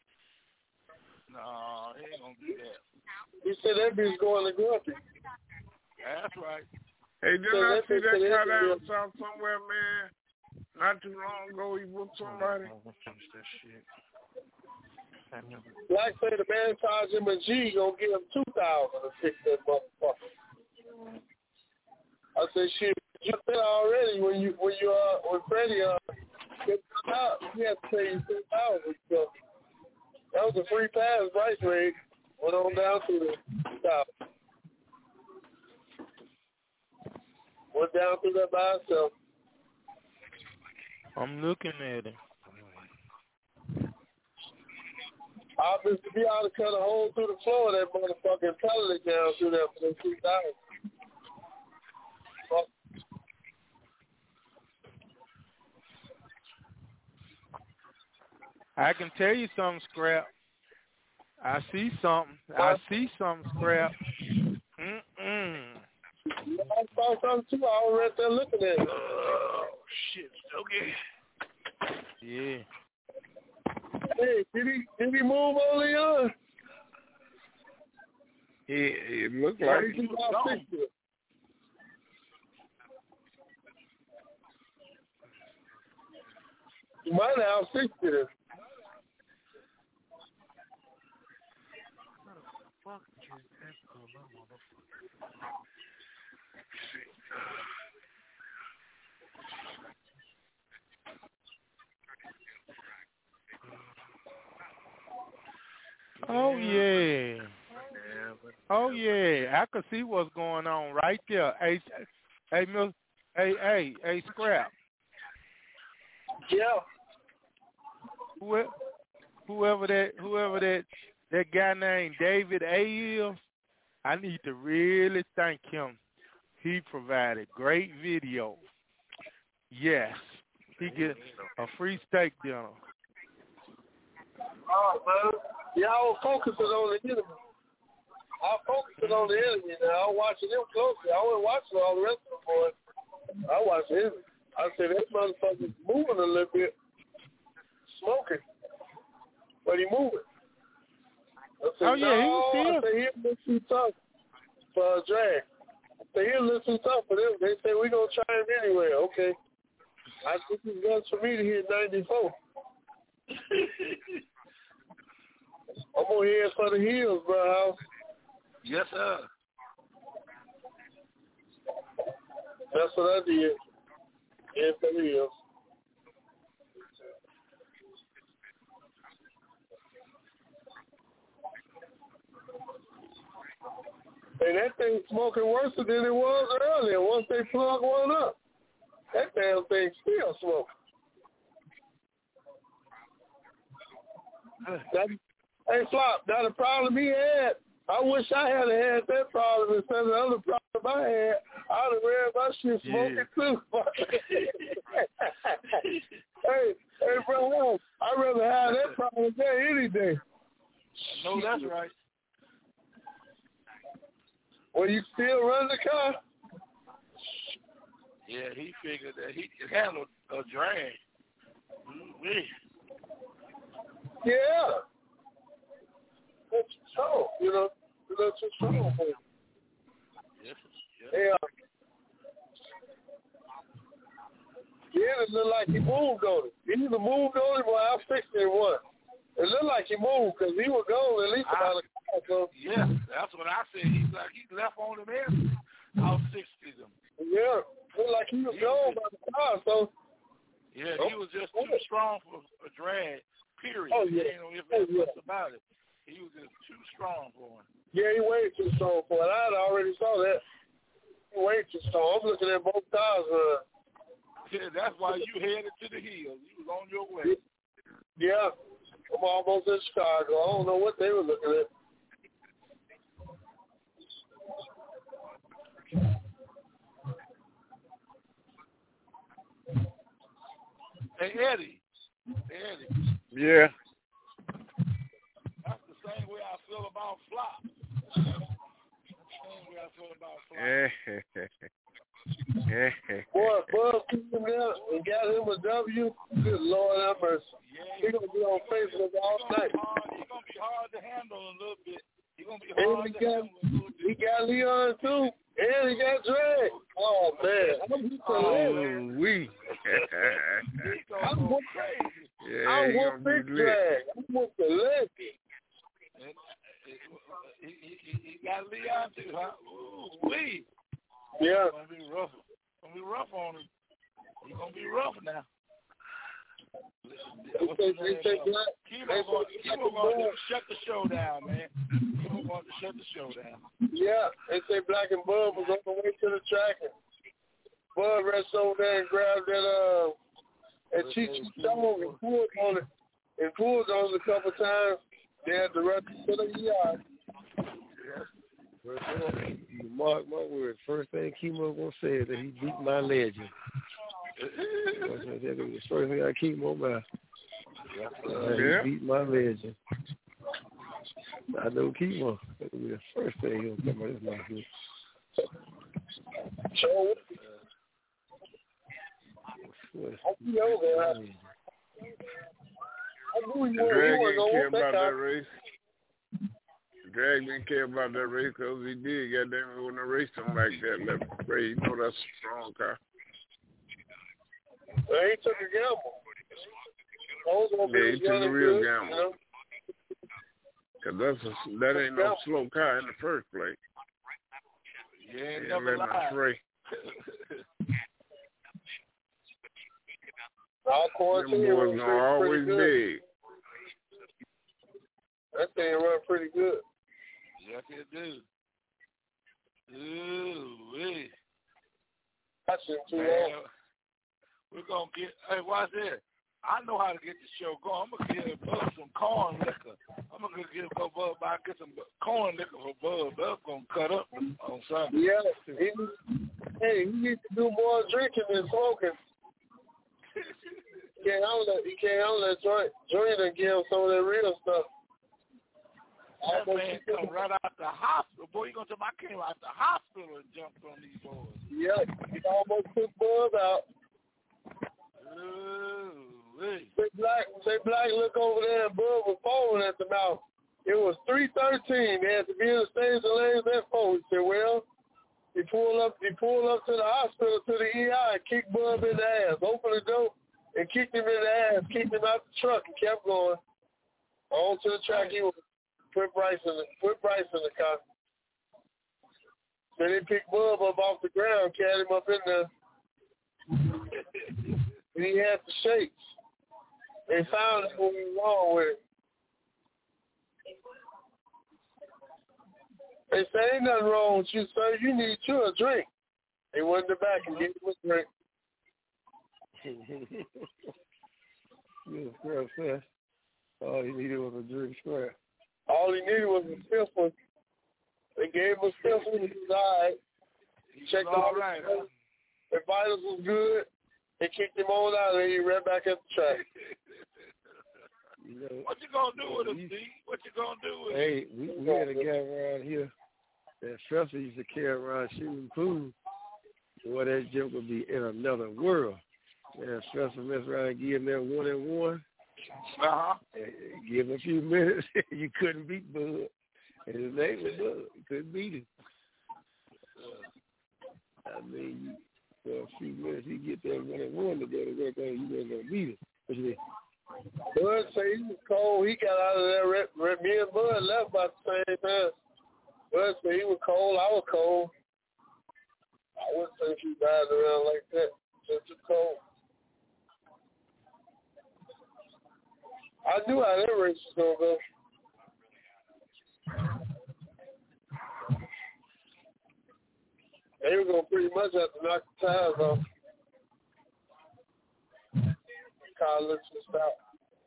No, he ain't going to do that. He said that bitch going to Grumpy. That's right. Hey, didn't I see that car down south somewhere, man? Not too long ago, he booked somebody. Like say the man charged him a G, gonna give him $2,000 to fix that motherfucker. I said, shit, you said already when Freddie get out, he had to pay you $2,000. So that was a free pass, right, Greg? Went on down to the top. Went down through that by himself. I'm looking at it. Obviously, we ought to cut a hole through the floor of that motherfucking pellet down through there for the 2,000. I can tell you something, Scrap. I see something, Scrap. I saw something too. I was right there looking at it. Oh, shit. Okay. Yeah. Hey, did he move on Leon? It looked like he was gone. You might have 60 this. Oh yeah. Oh yeah. I could see what's going on right there. Hey, Scrap. Yeah. Whoever that guy named David A is, I need to really thank him. He provided great video. Yes. He get a free steak dinner. Oh, man. Yeah, I was focusing on the enemy. I was focusing on the enemy now. I was watching him closely. I wasn't watching all the rest of the boys. I watched him. I said, that motherfucker's moving a little bit. Smoking. But he moving. I said, I said, he'll look too tough for a drag. I said, he'll look too tough for them. They say, we're going to try him anyway. Okay. I think it's guns for me to hit 94. I'm going to head for the hills, bro. House. Yes, sir. That's what I did. Head for the hills. And that thing's smoking worse than it was earlier. Once they plug one up, that damn thing still smoking. Hey, Flop, now the problem he had, I wish I had had that problem instead of the other problem I had. I'd have ran my shit smoking too. Hey, bro, That's right. Well, you still run the car? Yeah, he figured that he could handle a drag. Yeah. That's strong, you know. That's too strong for him. Yeah. Yeah, it looked like he moved on it. He either moved on it or I fixed it once. It looked like he moved because he was gone at least about a car. So. Yeah, that's what I said. He's like, he left on him in. I was 60 them. Yeah, it looked like he was gone by the car. So. Yeah, he was just too strong for a drag, period. Oh, yeah. Ain't no ifs, ands, buts about it. He was just too strong for him. Yeah, he way too strong for it. I already saw that. He way too strong. I'm looking at both cars. Yeah, that's why you headed to the hills. You was on your way. Yeah, I'm almost in Chicago. I don't know what they were looking at. Hey, Eddie. Yeah. That's the same way I feel about Flop. Same way I feel about Flop. Boy, Bub keep him there and got him a W. Good Lord have mercy. He's going to be on Facebook all night. He's going to be hard to handle a little bit. He's going to be hard to handle a little bit. He got Leon, too. And he got Drag. Oh, man. I'm crazy. Yeah, I want big Drag. I want the leg. He got Leon, too, huh? Ooh-wee. Yeah. It's going to be rough on him. He's going to be rough now. Kimo going to shut the show down, man. Kimo going to shut the show down. Yeah, they say Black and Bub was on the way to the track. And Bub rushed over there and grabbed that Cheech Stone and pulled on it. And pulled on it a couple times. They had to rush to the yard. You mark my words. First thing Kimo gonna say is that he beat my legend. That was the first thing I keep on my. He beat my legend. I know Kimo. That will be the first thing he'll come out of his mouth with. Drag didn't care about that race. Drag didn't care about that race because he did. Goddamn, it wasn't a race something like that. Left race, you know that's a strong car. Well, he took a gamble. Yeah, he took a real gamble. Cause that ain't no slow car in the first place. Yeah, let him spray. Them boys gonna always big. That thing run pretty good. Yes, it do. Ooh-wee. That's it too long. We're going to get, hey, watch this. I know how to get the show going. I'm going to give Bub some corn liquor. I'm going to get some corn liquor for Bub. Bub's going to cut up on Sunday. Yeah. He needs to do more drinking than smoking. He can't handle that joint. Joint and give him some of that real stuff. That man come right out the hospital. Boy, you going to tell me I came out the hospital and jumped on these boys. Yeah, he almost took Bub out. Say Black look over there and Bub was falling at the mouth. It was 3:13. They had to be in the stage and lanes at 4. He said, well, he pulled up to the hospital to the ER and kicked Bub in the ass. Opened the door and kicked him in the ass, kicked him out the truck and kept going. On to the track he was. Put Bryce in the car. Then they picked Bub up off the ground, carried him up in there. And he had the shakes. They found out what was wrong with it. They say ain't nothing wrong with you, sir. You need you a drink. They went to back and gave him a drink. Scrap fast. All he needed was a drink scrap. All he needed was a stiff one. They gave him a stiff one. He was all right. He checked all right. The vitals was good. They kicked him on out and he ran back at the track. You know, what you gonna do with him, D? What you gonna do with him? Hey, we had a guy around here that Fester used to carry around shooting pool. Boy, that joke would be in another world. Man, Fester mess around and give him that 1-and-1. Give him a few minutes, you couldn't beat Bud. And his name was Bud. You couldn't beat him. I mean, for a few minutes, he get that 1-and-1 to go to work on, you weren't going to beat him. What you mean? Bud say he was cold. He got out of there. Me and Bud left about the same time. Bud say he was cold. I was cold. I wouldn't say he died around like that. Just too cold. I knew how that race was going to go. They were going to pretty much have to knock the tires off. Car looks just out.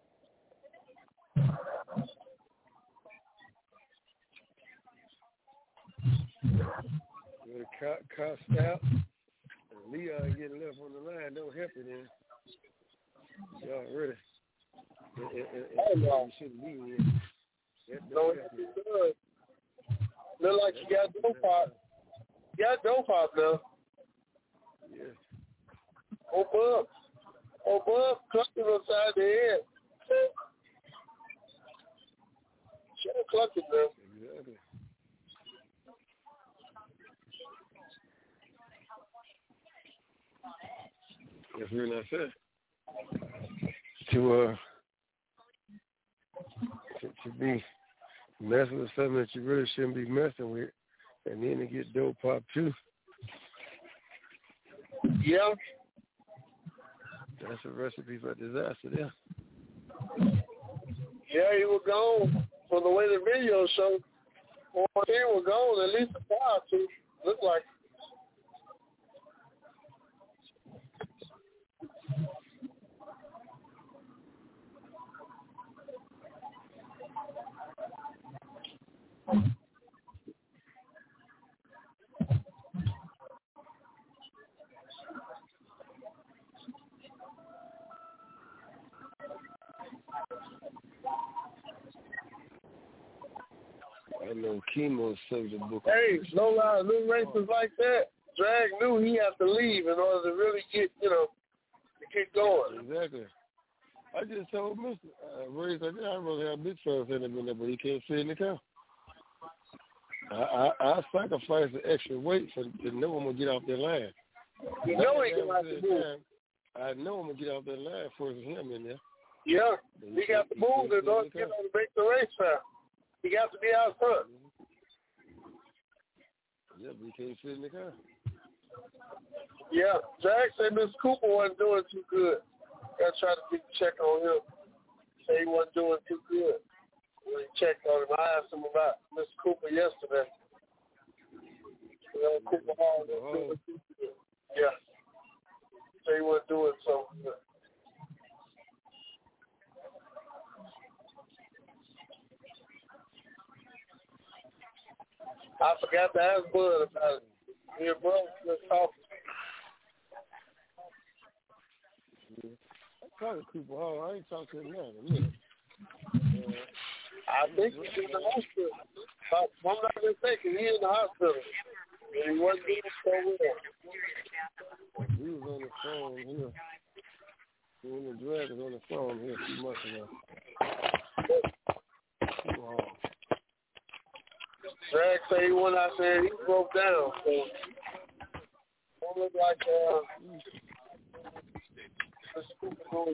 When the car stopped, and Leon getting left on the line, don't help it then. Y'all ready? You shouldn't be in. Don't help it good. Look like you got dope pop. You got dope pop now. Yeah. Open up, clutching upside the head. Should have clutched it now. Exactly. That's really not fair. To be messing with something that you really shouldn't be messing with, and then to get dope pop too. Yeah. That's a recipe for disaster there. Yeah, he was gone. From the way the video showed, he was gone at least a car or two. Looked like. I know Chemo saved the book. Hey, no lie, little races like that, Drag knew he had to leave in order to really get, to get going. Exactly. I just told Mr. Ray, I'd rather have big fellas in there, but he can't sit in the car. I sacrifice the extra weight to know I'm going to get off that line. You know he can have to move. I know I'm going to get off that line first him in there. Yeah, he got to move in order to make the race fast. He got to be out front. Yeah, but he can't sit in the car. Yeah, Jack said Mr. Cooper wasn't doing too good. Got to try to get a check on him. Say he wasn't doing too good. When he checked on him, I asked him about Mr. Cooper yesterday. Cooper Hall wasn't doing too good. Yeah. Say he wasn't doing so good. I forgot to ask Bud about it. Me and Bud was talking. I talked to Cooper Hall. I ain't talked to him now. I think he's in the hospital. If I'm not mistaken, he's in the hospital. And he wasn't doing so well. He was on the phone here. When the drag was on the phone here a few months ago. Cooper Hall. Drag say he went out there, he broke down. So it looked like the Cooper Hall.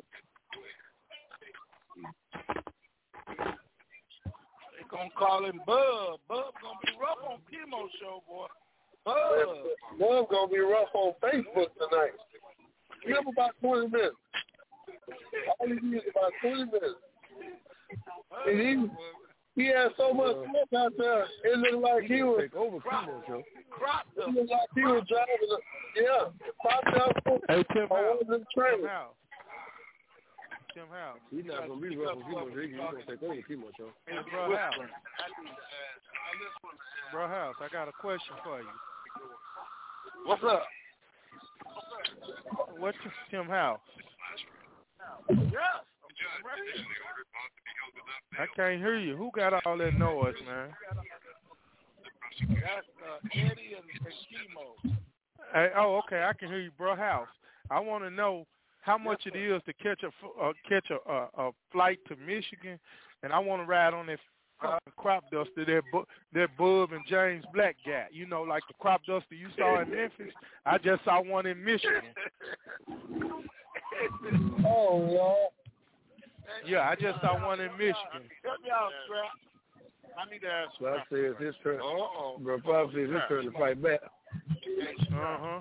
They gonna call him Bub. Bub gonna be rough on Chemo show, boy. Bub gonna be rough on Facebook tonight. Give him about 20 minutes. All he needs is about 20 minutes. And he had so much smoke out there. It looked like he was over Chemo show. It looked like he was driving. Popped out. Hey, Tim House. Tim House. He's not gonna be rough on Chemo show. He's gonna take over Chemo show. Hey, Bro House. Bro House, I got a question for you. What's up? What's Tim House? Yeah. I can't hear you. Who got all that noise, man? That's Eddie and Chemo. Hey, oh, okay. I can hear you, bro. House. I want to know how much it is to catch a flight to Michigan, and I want to ride on that fucking crop duster that Bub and James Black got. You know, like the crop duster you saw in Memphis. I just saw one in Michigan. Oh, Lord. Yeah, I just saw one in Michigan. Help me out, Scrap. I need to ask. So I say it's his turn. Bro, Pop says it's his turn to fight back. I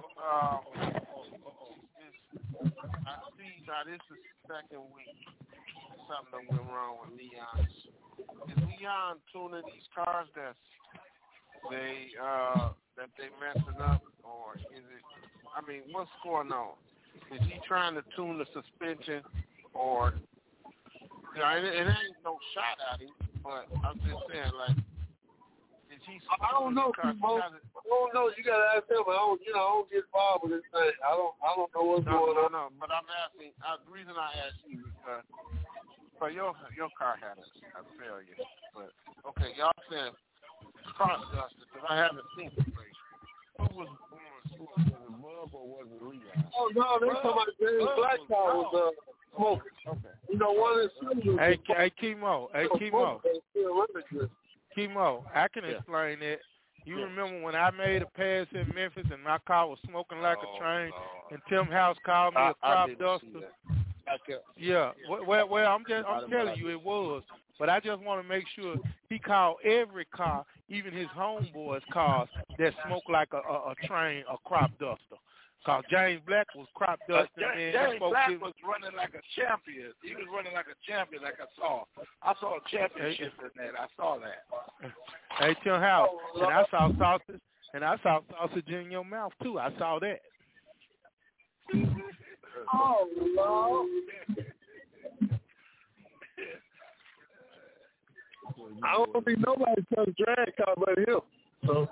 see now this is the second week. Something went wrong with Leon. Is Leon tuning these cars that they messing up, or is it? I mean, what's going on? Is he trying to tune the suspension, or you know, it ain't no shot at him, but I'm just saying, like, is he? I don't know, Mo. I don't know. You gotta ask him. I don't get involved with this thing. I don't know what's going on. No, but I'm asking. The reason I asked you is but your car had a failure. But okay, y'all said cross duster because I haven't seen it. Who was Bub or was it Leon? Oh no, they talking about James Black car was smoking. Okay. You know, one is Hey, Chemo. Chemo, I can explain it. You remember when I made a pass in Memphis and my car was smoking like a train, and Tim House called me a crop duster? Yeah. Well, I'm telling you, it was. But I just want to make sure he called every car, even his homeboys' cars, that smoke like a train, a crop duster. Because James Black was crop dusting. James Black was running like a champion. He was running like a champion, like I saw. I saw a championship in that. I saw that. Hey, Tim House, and I saw sausage in your mouth too. I saw that. Oh Lord. I don't think nobody touched drag car but him. So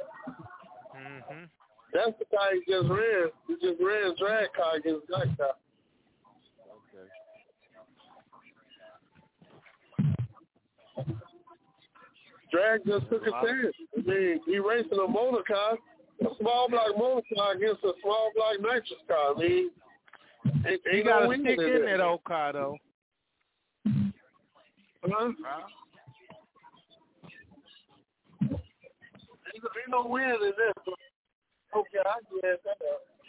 that's the guy he just ran. He just ran drag car against drag car. Okay. Drag just took a chance. I mean, he racing a motor car, a small block motor car against a small block nitrous car. I mean, he got a stick in that old car though. Ain't no win in this. Okay, I guess that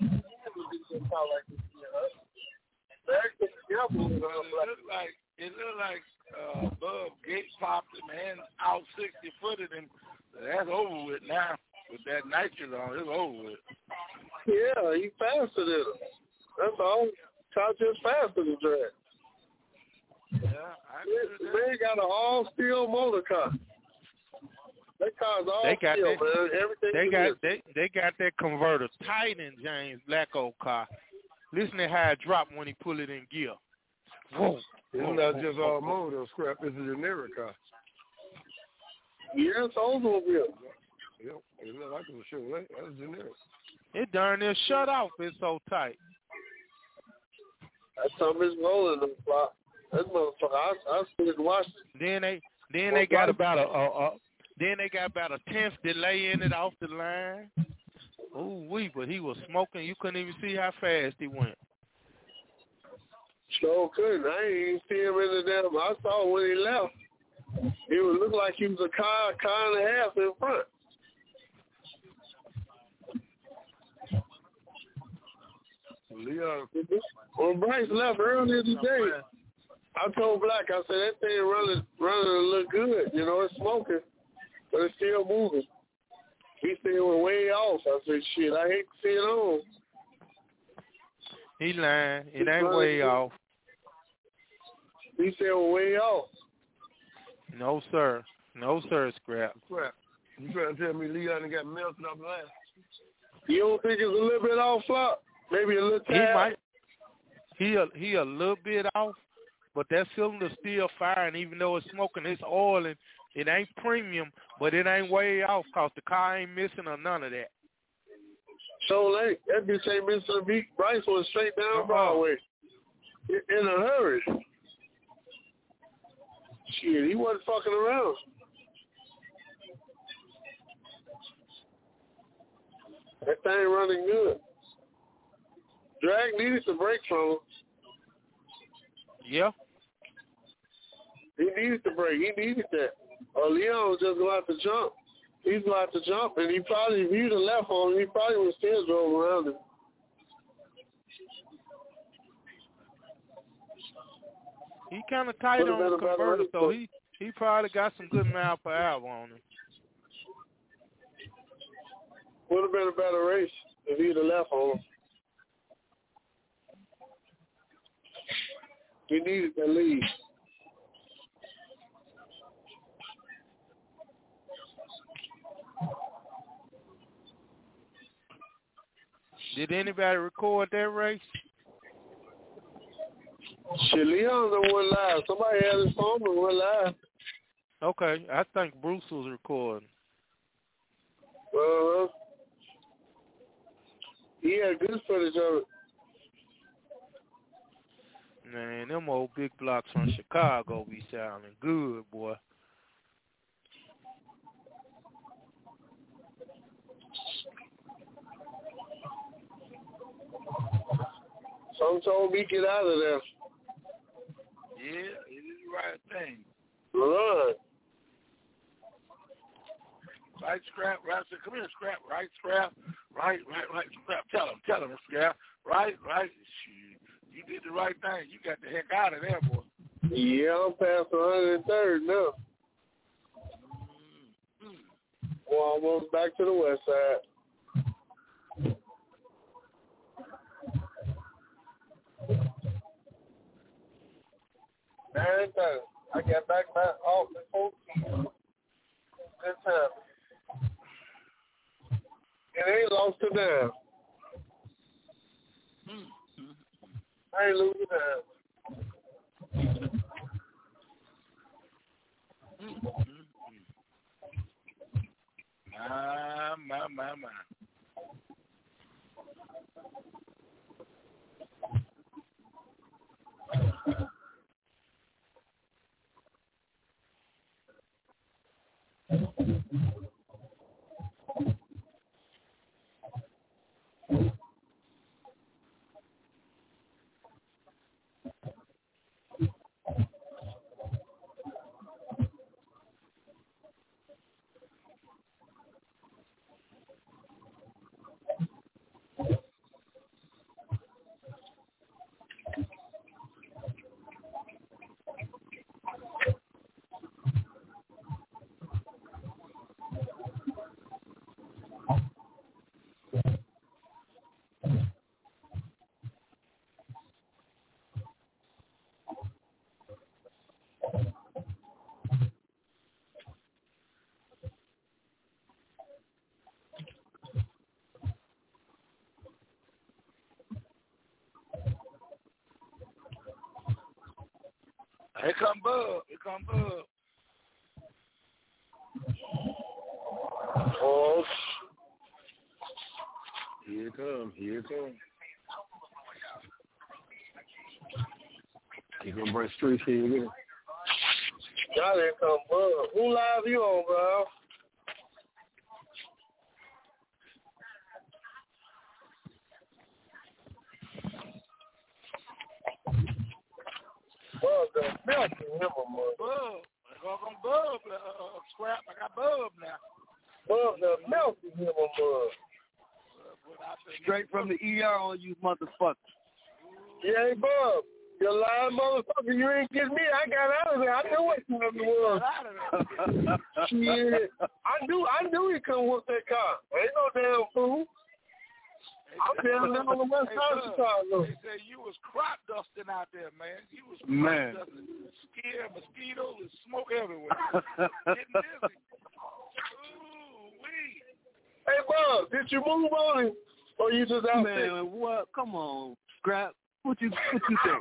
it looked like Bub gate popped him and out 60-footed him. That's over with now. With that nitrous on, it's over with. Yeah, he faster than him. That's all. Car just faster than drag. Yeah, they got an all-steel motor car. That car's all steel, man. Everything they got that converter tight in James Black old car. Listen to how it dropped when he pull it in gear. Whoa. It's not just all motor scrap. It's a generic car. Yeah, it's automobile. Yep. It look like a Chevrolet. That's generic. It darn near shut off. It's so tight. That's something that's rolling on the clock. That motherfucker, I stood and watched it. Then they got about a 10th delay in it off the line. Ooh, but he was smoking. You couldn't even see how fast he went. Sure couldn't. I ain't even see him in the damn. I saw when he left. He would look like he was a car and a half in front. Leon. When Bryce left earlier today, I told Black, I said, that thing running to look good. You know, it's smoking, but it's still moving. He said it was way off. I said, shit, I hate to see it on. He lying. It ain't way off. He said it was way off. No, sir. No, sir, Scrap. Scrap. You trying to tell me Leon got melted off the line? You don't think it's a little bit off, Flop? Maybe a little tad? He might. He a little bit off, but that cylinder's still firing. Even though it's smoking, it's oiling. It ain't premium, but it ain't way off because the car ain't missing or none of that. So late. That bitch ain't missing a beat. Bryce was straight down Broadway in a hurry. Shit, he wasn't fucking around. That thing running good. Drag needed to break from him. Yeah. He needed to break. He needed that. Leon was just going to have to jump. He's going to have to jump, and he probably, if he'd have left on him, he probably would have still drove around him. He kind of tight on the converter, so he probably got some good mile per hour on him. Would have been a better race if he'd have left on him. He needed the lead. Did anybody record that race? Shit, Leon done went live. Somebody had his phone and went live. Okay, I think Bruce was recording. He had good footage of it. Man, them old big blocks from Chicago be sounding good, boy. Some told me get out of there. Yeah, it is the right thing. Run. Right scrap, right. Come here, scrap. Right scrap. Right scrap. Tell him, scrap. Right. Shoot. You did the right thing. You got the heck out of there, boy. Yeah, I'm past 103rd now. Well, almost back to the west side. I got back off the 14. Good time. It ain't lost a damn. I ain't losing that. My. Here come Bub. Oh, Here it comes. He's gonna break streets here again. God, here come Bub. Who live you on, bro? Bub, the melting him, Bub. Bub, scrap. I got Bub now. Bub, the melting him, Bub. Straight from the ER on you motherfuckers. Yeah, hey, Bub. You lying motherfucker. You ain't get me. I got out of there. I knew what time it was. Shit. I knew he couldn't work that car. Ain't no damn fool. I'm down there on the west side of Chicago. They said you was crop dusting out there, man. You was crop dusting. Scared mosquitoes and smoke everywhere. Getting busy. Ooh-wee. Hey, Bob, did you move on him? Or you just out there? Man, what? Come on, Scrap. What you think?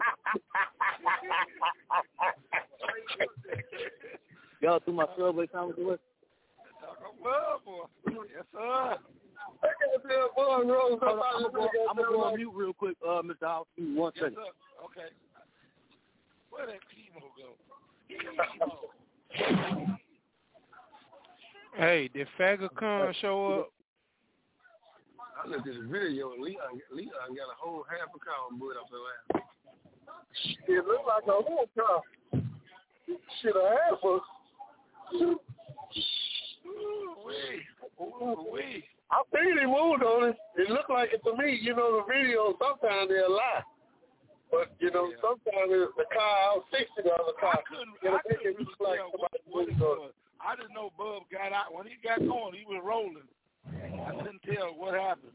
Y'all through my subway comment with? Yes, sir. I'm gonna go on mute real quick, Mr. House. 1 second. Yes, okay. Where that chemo go? Hey, did Fagacon show up? I looked at the video and Leon got a whole half a car on board off the line. It looked like a whole car. Shit, a half of. I think he moved on it. It looked like it to me. You know, the video, sometimes they'll lie. But, you know, sometimes the car out 60 on the car. I couldn't really tell what it was. I didn't know Bub got out. When he got going, he was rolling. I couldn't tell what happened.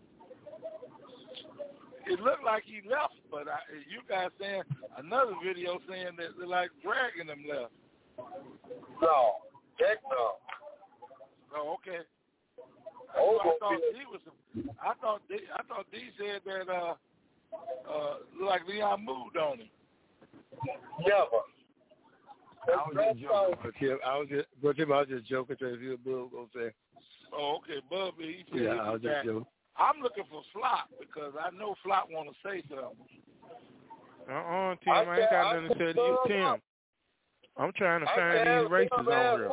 It looked like he left, but you guys saying another video saying that they're like dragging him left. No, heck no. Oh, okay. I thought D said that looked like Leon moved on him. Never. I was just joking trying to see what Bub gonna say. Oh, okay, Bub. He said yeah, I was just joking. I'm looking for Flop because I know Flop want to say something. Tim, I ain't got nothing to say to you, Tim. I'm trying to find these races on here.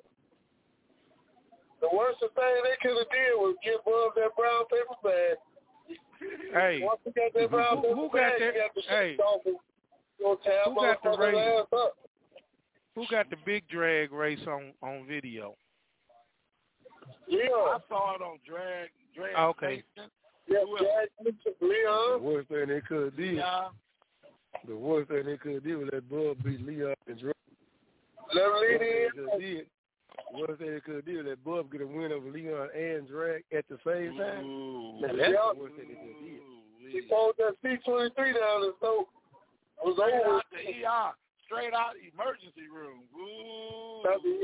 The worst thing they could have did was give Bub that brown paper bag. Hey, once you got that brown who got that? Hey, who got the race? Who got the big drag race on video? Yeah, I saw it on drag. Okay. Yeah, Leon. The worst thing they could do. The worst thing they could do was let Bub beat Leon and drag. Let him lead in. The worst thing they could do is let Bub get a win over Leon and drag at the same time. Now, that's the worst thing they could do. He pulled that C-23 down and so it was straight over. Out the ER, straight out emergency room. Ooh.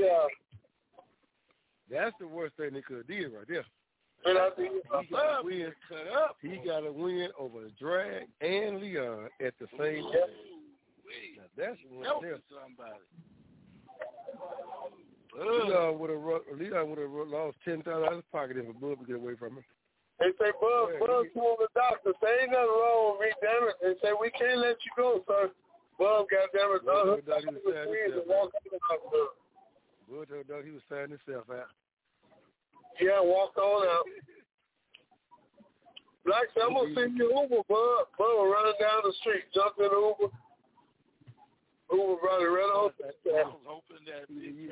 That's the worst thing they could do right there. He got a win over Drag and Leon at the same time. Now, that's one there. Leon would have lost $10,000 out of his pocket if a Bub could get away from him. They say, Bub told the doctor, say ain't nothing wrong with me, damn it. They say, we can't let you go, sir. Bub got damn it. Bub told he was signing himself out. Yeah, walked on out. Black said, I'm going to send you Uber, Bub. Bub running down the street, jumped in the Uber. Uber brought it right on. I was hoping that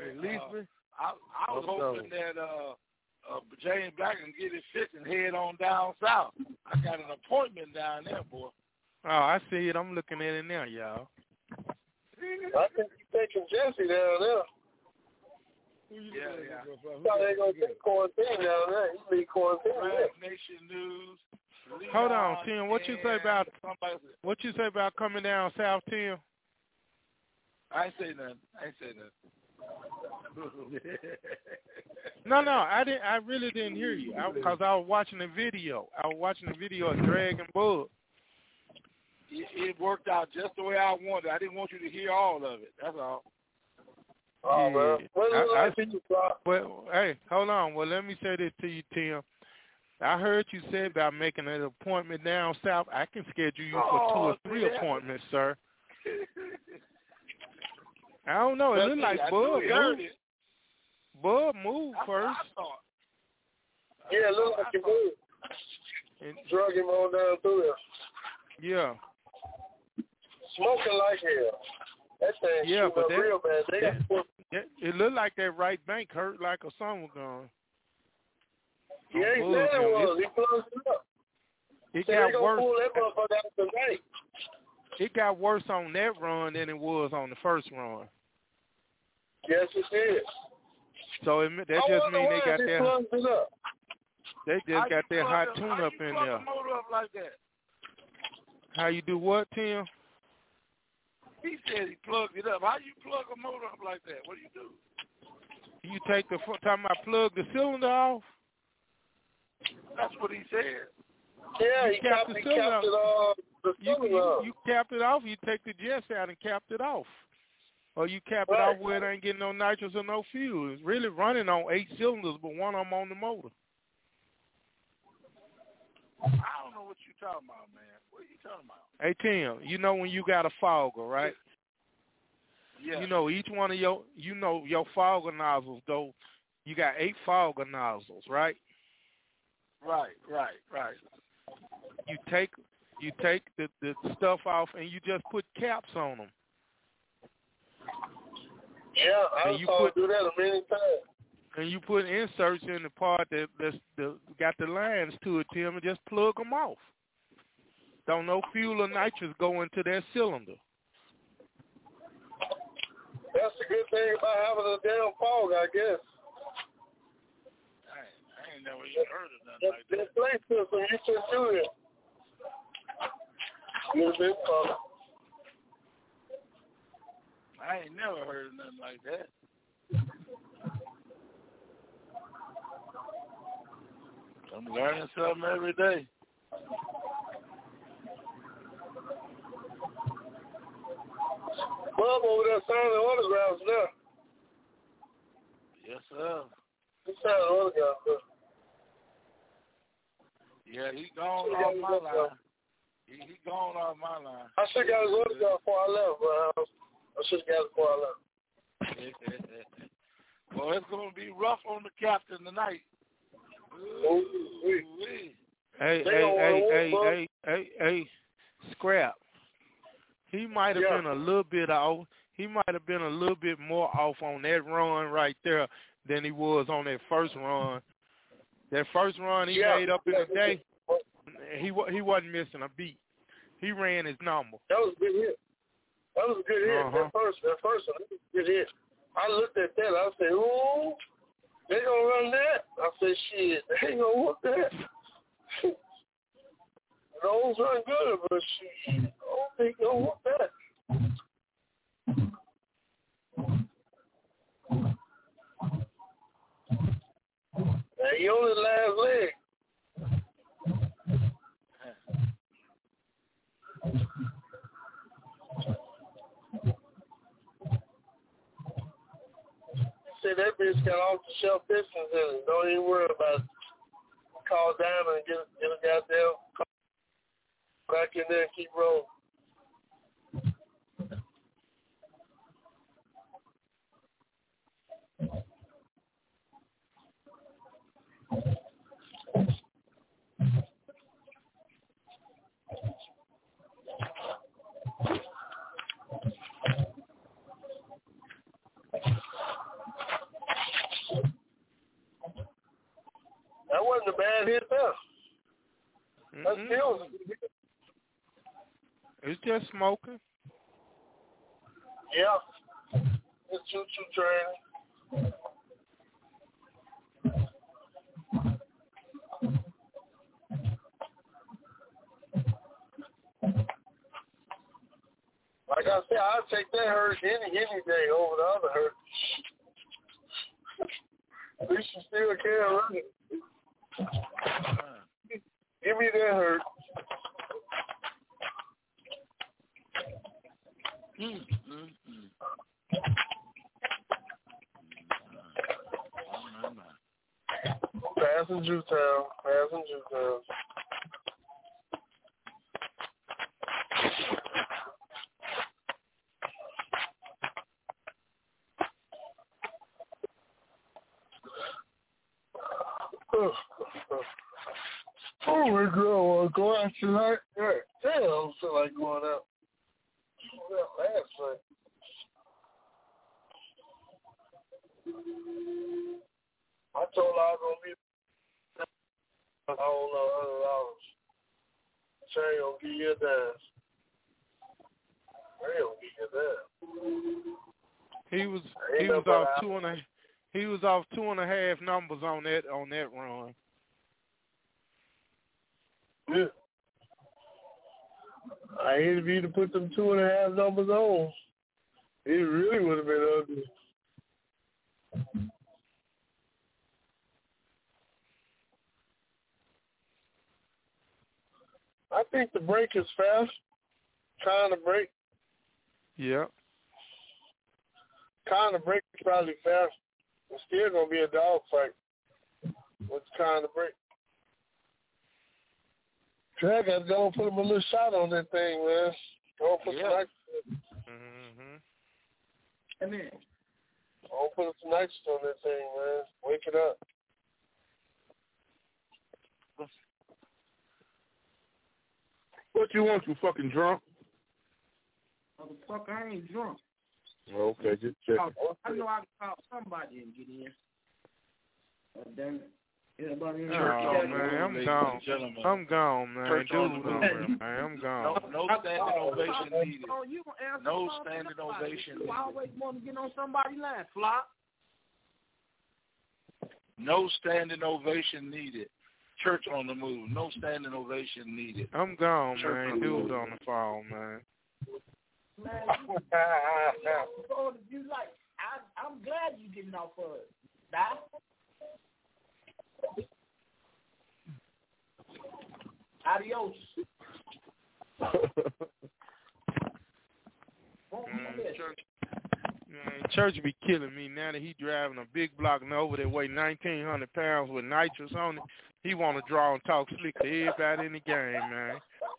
I was hoping that James Black can get his fixed and head on down south. I got an appointment down there, boy. Oh, I see it. I'm looking at it now, y'all. I think he's taking Jesse down there. Yeah. Thought they gonna take quarantine down there. He need quarantine. Nation News. Hold on, Tim. What you say about coming down south, Tim? I ain't say nothing. No, I didn't. I really didn't hear you because I was watching the video. I was watching the video of Drag and Bub. It worked out just the way I wanted. I didn't want you to hear all of it. That's all. Oh, yeah. Well, hey, hold on. Well, let me say this to you, Tim. I heard you say about making an appointment down south. I can schedule you for 2 or 3 appointments, sir. I don't know. It looked like Bub moved first. Yeah, it looked like he moved. And drug him on down through there. Yeah. Smoking like hell. That thing shooting up real bad. It looked like that right bank hurt like a sun was gone. He ain't said it was. He plugged it up. It got worse. Pull that motherfucker out the bank. It got worse on that run than it was on the first run. Yes, it did. So that just means they got that. They just got that hot tune-up in there. Like that? How you do what, Tim? He said he plugged it up. How you plug a motor up like that? What do you do? You take the time I plug the cylinder off. That's what he said. Yeah, he capped the cylinder off. You capped it off. You take the jets out and capped it off. Or you cap it off where it ain't getting no nitrous or no fuel. It's really running on 8 cylinders, but one of them on the motor. I don't know what you're talking about, man. What are you talking about? Hey, Tim, you know when you got a fogger, right? Yeah. You know, each one of your fogger nozzles go. You got 8 fogger nozzles, right? Right. You take the stuff off and you just put caps on them. Yeah, I saw him do that many times. And you put inserts in the part that's got the lines to it, Tim, and just plug them off. Don't no fuel or nitrous go into that cylinder. That's the good thing about having a damn fog, I guess. I ain't never even heard of nothing like that. That plate system, you should do it. I ain't never heard of nothing like that. I'm learning something every day. Bob over there signing autographs now. Yes, sir. He signed autographs now. Yeah, he gone off my line. He gone off my line. I should have got his autograph before I left, but I should have got it before I left. Well, it's going to be rough on the captain tonight. Hey, Scrap. He might have been a little bit off. He might have been a little bit more off on that run right there than he was on that first run. That first run he made up in the day, he wasn't missing a beat. He ran his number. That was a good hit. That was a good hit. That first one, that was a good hit. I looked at that. I said, "Ooh, they gonna run that?" I said, "Shit, they ain't gonna whoop that." Those run good, but shit, I don't think they'll whoop that. Now, he on his last leg. Say that bitch got off the shelf distance in it. Don't even worry about it. Call down and get a goddamn call back in there and keep rolling. That wasn't a bad hit there. That's still. It's just smoking. Yeah. It's choo-choo train. Like I said, I'd take that hurt any day over the other hurt. At least you still can run it. Give me that hurt. Passing Jewtown. Oh my God, I want to go out tonight. Damn, I don't feel like going out. Well, last night. I told her I was going to be, I don't know, $100. She ain't going to give you a dime. They don't give you a dime. He was off 2.5 numbers on that run. Yeah. I hated for you to put them 2.5 numbers on. It really would have been ugly. I think the break is fast. Trying to break. Yeah. Trying to break is probably fast. It's still going to be a dog fight. What's trying to break? I got to go and put him a little shot on that thing, man. Go put some And then I'll put some nitrous on that thing, man. Wake it up. What you want, you fucking drunk? motherfucker, I ain't drunk. Okay, just checking. I know I can call somebody and get in. Damn it. Anybody in Oh, man, I'm gone. I'm gone, man. Dude, man, I'm gone. No standing ovation needed. No standing ovation needed. I always want to get on somebody's line, Flop. No standing ovation needed. Church on the move. No standing ovation needed. I'm gone, man. Dude on the phone, man. Man, you like, I'm glad you getting off of it. Adios. Church be killing me now that he driving a big block and over there weigh 1,900 pounds with nitrous on it. He want to draw and talk slick to everybody in the game, man.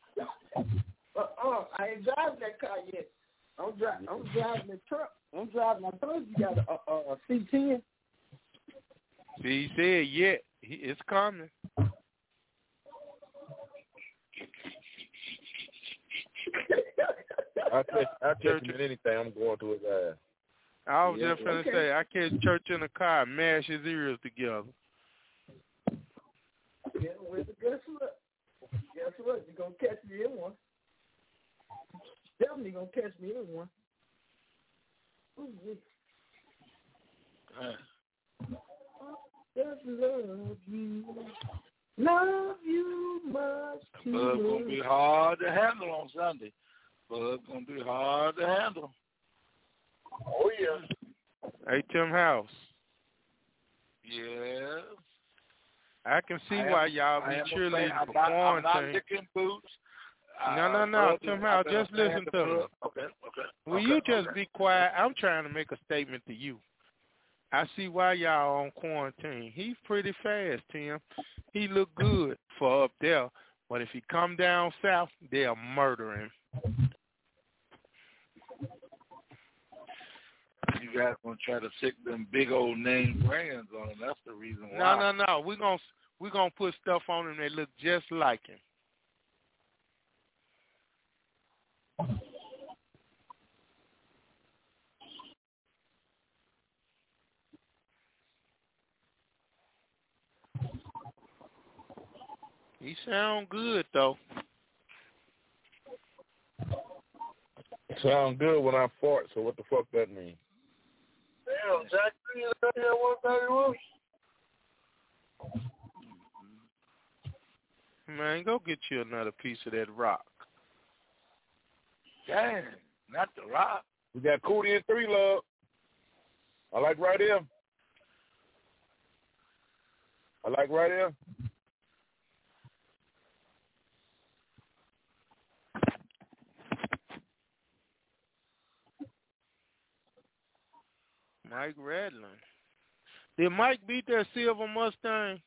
I ain't driving that car yet. I'm driving the truck. I'm driving. I told you got a C10. See, he said yet. It's coming. I catch him in anything. I'm going to his ass. I was just going to say, I catch Church in the car and mash his ears together. Yeah, guess what? Guess what? You're going to catch me in one. Definitely going to catch me in one. Just love you. Love you much too much. Bug's going to be hard to handle on Sunday. Bug's going to be hard to handle. Oh, yeah. Hey, Tim House. Yeah. I can see why y'all be cheerleading for quarantine. I'm not licking boots. No, Tim House, just listen to me. Okay. Will you just be quiet? I'm trying to make a statement to you. I see why y'all on quarantine. He's pretty fast, Tim. He look good for up there, but if he come down south, they'll murder him. You guys gonna try to stick them big old name brands on him. That's the reason why. No. We're gonna put stuff on him that look just like him. He sound good though. Sound good when I fart, so what the fuck that mean? Damn, Jack Green is up here at 131. Man, go get you another piece of that rock. Damn, not the rock. We got Cootie and 3 Love. I like right here. Mike Redland. Did Mike beat that silver Mustang?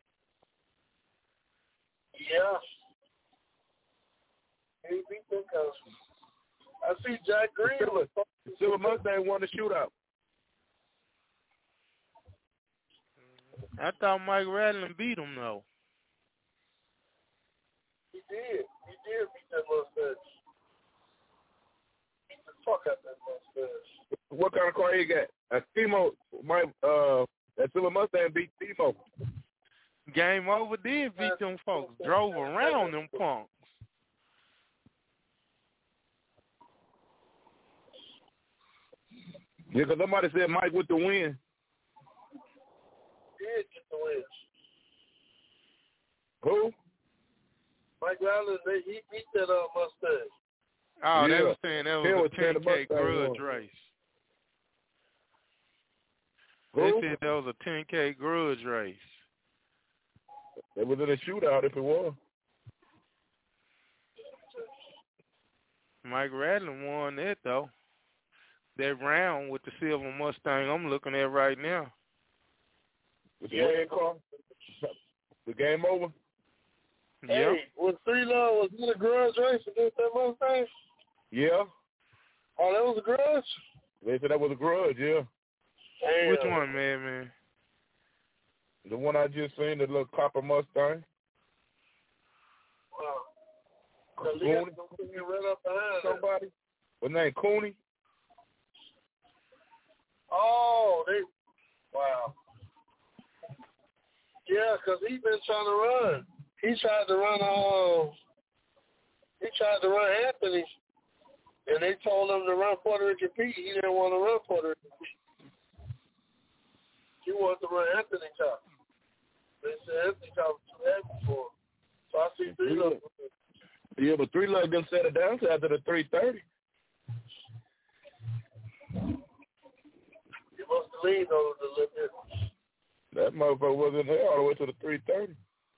Yeah. He beat them customers. I see Jack Green. Silver Mustang won the shootout. I thought Mike Redland beat him though. He did beat that Mustang. Beat the fuck out that Mustang. What kind of car he got? Timo, that Silver Mustang beat Timo. Game Over did beat them folks. Drove around them punks. Yeah, because somebody said Mike with the win. He did get the win. Who? Mike Allen, he beat that Mustang. Oh, yeah. They were saying that was a 10K grudge race. They said that was a 10K grudge race. It was in a shootout if it was. Mike Radlin won that, though. That round with the silver Mustang I'm looking at right now. The game car? The game over? Yeah. Hey, was 3 Love, was it a grudge race against that Mustang? Yeah. Oh, that was a grudge? They said that was a grudge, yeah. Damn. Which one, man? The one I just seen, the little copper Mustang. Wow. Cooney. Right up behind somebody. What name? Cooney? Oh, wow. Yeah, because he been trying to run. He tried to run Anthony, and they told him to run Puerto Rican Pete. He didn't want to run Puerto Rican Pete. He wanted to run Anthony Top. They said Anthony Top was too heavy for him. So I see 3 Lug. Yeah, but 3 Lug didn't set it down to after the 330. He must have leaned on it a little bit. That motherfucker wasn't there all the way to the 330.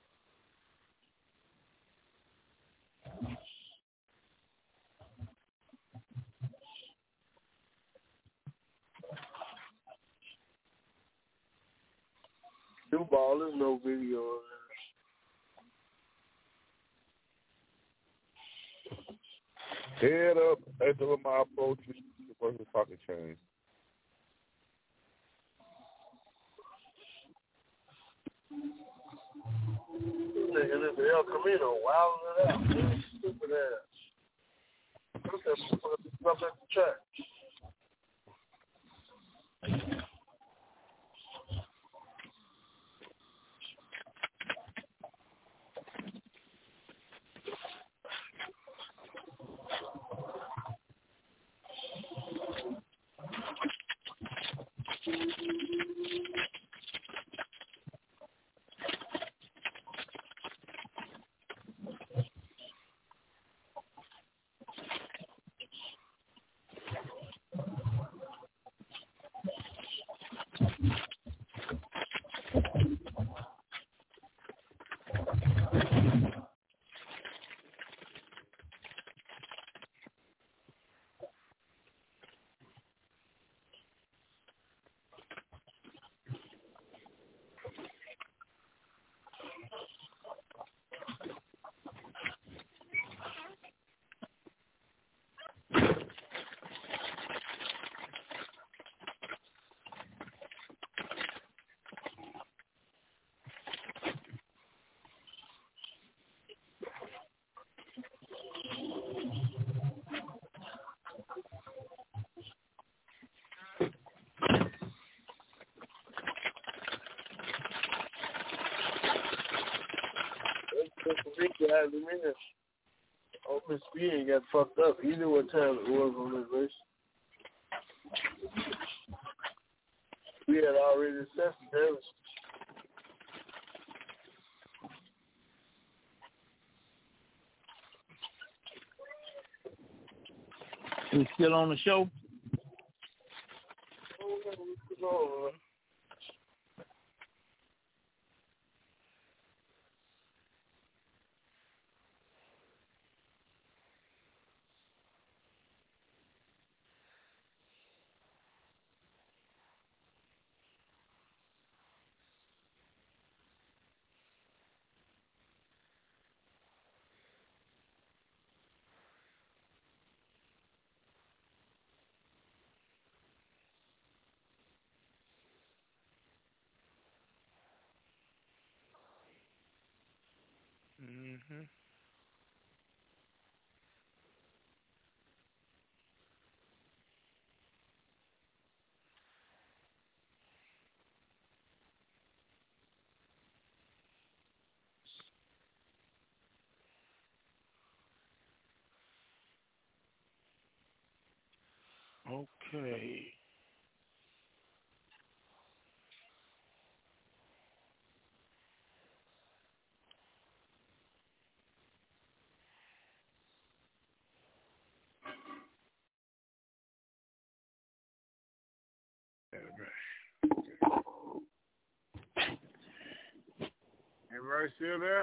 New ball, there's no video of that. Head up at the my approach versus pocket change. Nigga, this El Camino wilding it out. Stupid ass. Look at that stuff at the track. Oh, Miss B ain't got fucked up. He knew what time it was on this race. We had already assessed the damage. We still on the show? Oh, Mm-hmm. Okay. Everybody still there?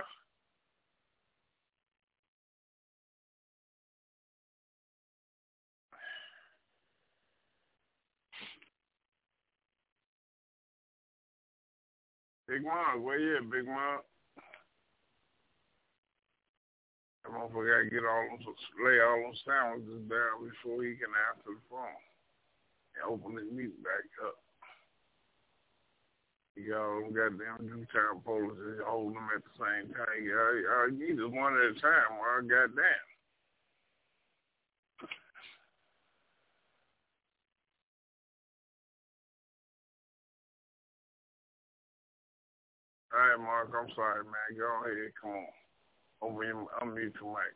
Big Mom, where you at, Big Mom? That motherfucker gotta get lay all those sandwiches down before he can answer the phone. open the meat back up. You got all them goddamn two-time policies, hold them at the same time. You need just one at a time, or goddamn. All right, Mark, I'm sorry, man. Go ahead, come on. Unmute your mic.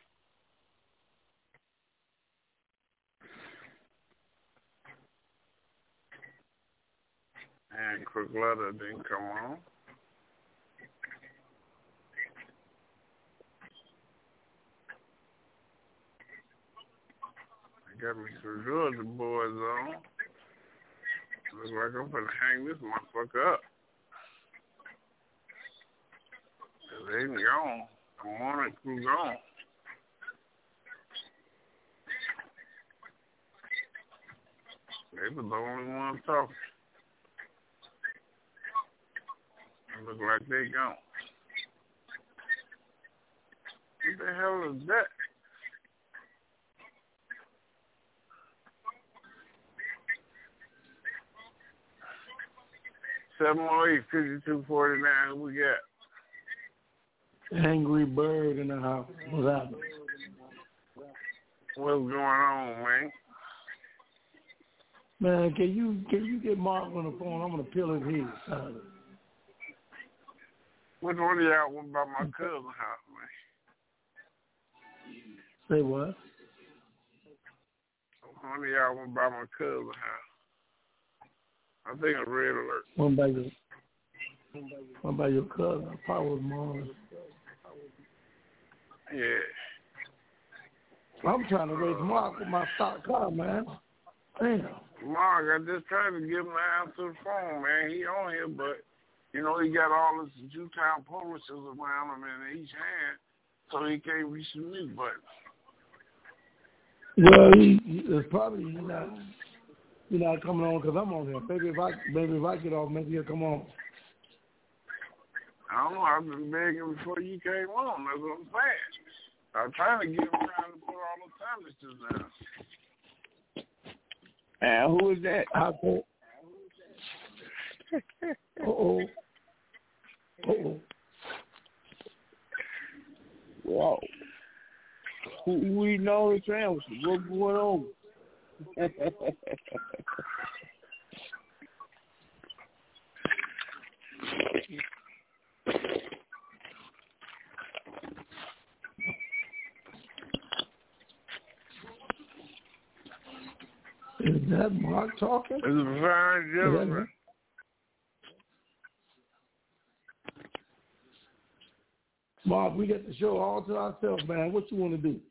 And Quick Letter didn't come on. I got me some Georgia boys on. Looks like I'm gonna hang this motherfucker up. They ain't gone. The morning crew gone. They was the only ones talking. It look like they gone. What the hell is that? Seven more 5249. Who we got? Angry Bird in the house. What's happening? What's going on, man? Man, can you get Mark on the phone? I'm gonna peel his head. Which one of y'all went by my cousin's house, man? Say what? One of y'all went by my cousin's house. I think a red alert. One by your cousin. I probably was mine. Yeah. I'm trying to raise Mark with my stock car, man. Damn. Mark, I just tried to give him an answer to the phone, man. He on here, but, you know, he got all his Jewtown policies around him in each hand, so he can't reach the mute button. Well, he's probably not coming on because I'm on here. Maybe if I get off, maybe he'll come on. I don't know. I've been begging before you came on. That's what I'm saying. I'm trying to get him trying to put all the timers down. And who is that? Uh-oh. Wow. We know the sandwich. What's going on? Is that Mark talking? It's a fine gentleman. Mark, we got the show all to ourselves, man. What you want to do?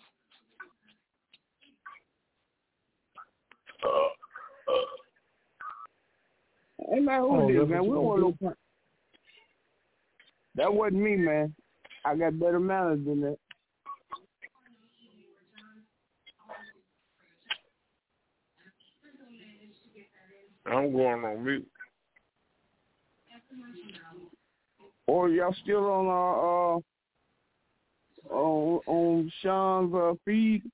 Hey, man, who is this, man? We don't want no fun. That wasn't me, man. I got better manners than that. I'm going on mute. Or y'all still on our on Sean's feed?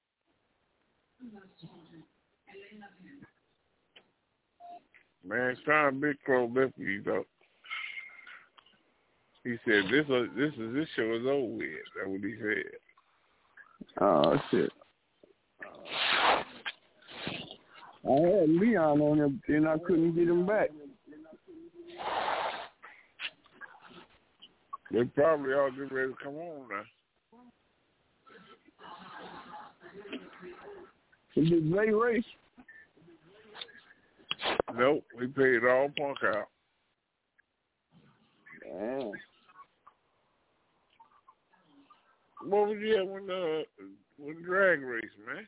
Man, Sean Big Crow left you though. He said this show is over with. That's what he said. Oh shit. I had Leon on there, and I couldn't get him back. They probably all get ready to come on now. Is it Zay Race? Nope, we paid all Punk out. Damn. What was you at with drag race, man?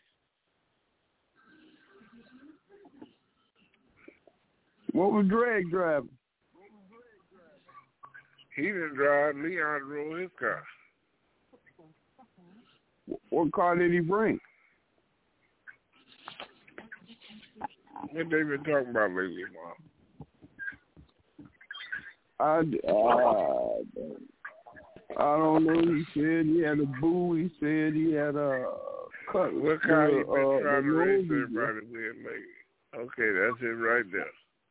What was Drag driving? He didn't drive. Leon drove his car. What car did he bring? What they been talking about lately, I Mom? don't know. He said he had a boo. He said he had a cut. What car he been trying to race everybody with lately? Okay, that's it right there.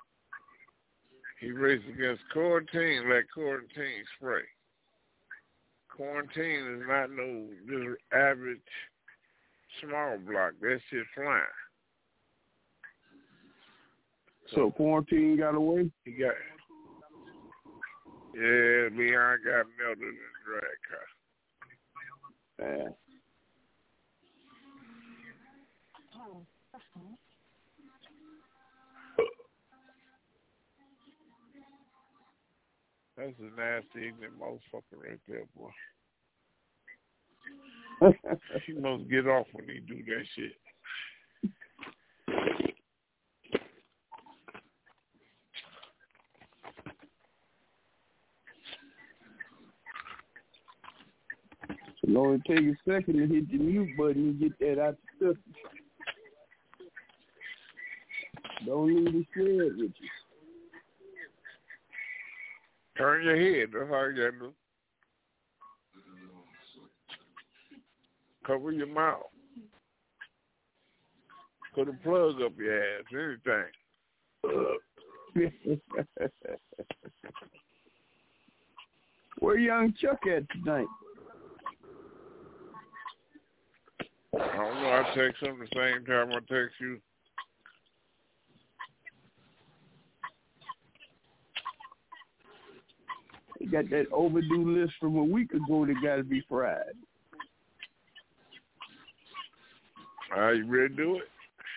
He raced against Quarantine, let Quarantine spray. Quarantine is not no just average small block. That shit flying. So Quarantine got away? He got, yeah, Leon got melted in the drag car. Yeah. That's a nasty, ignorant motherfucker right there, boy. He must get off when he do that shit. It only take a second to hit the mute button and get that out the system. Don't need to share it with you. Turn your head. That's all you got to do. Cover your mouth. Put a plug up your ass. Anything. Where young Chuck at tonight? I don't know. I text him the same time I text you. He got that overdue list from a week ago that got to be fried. You ready to do it?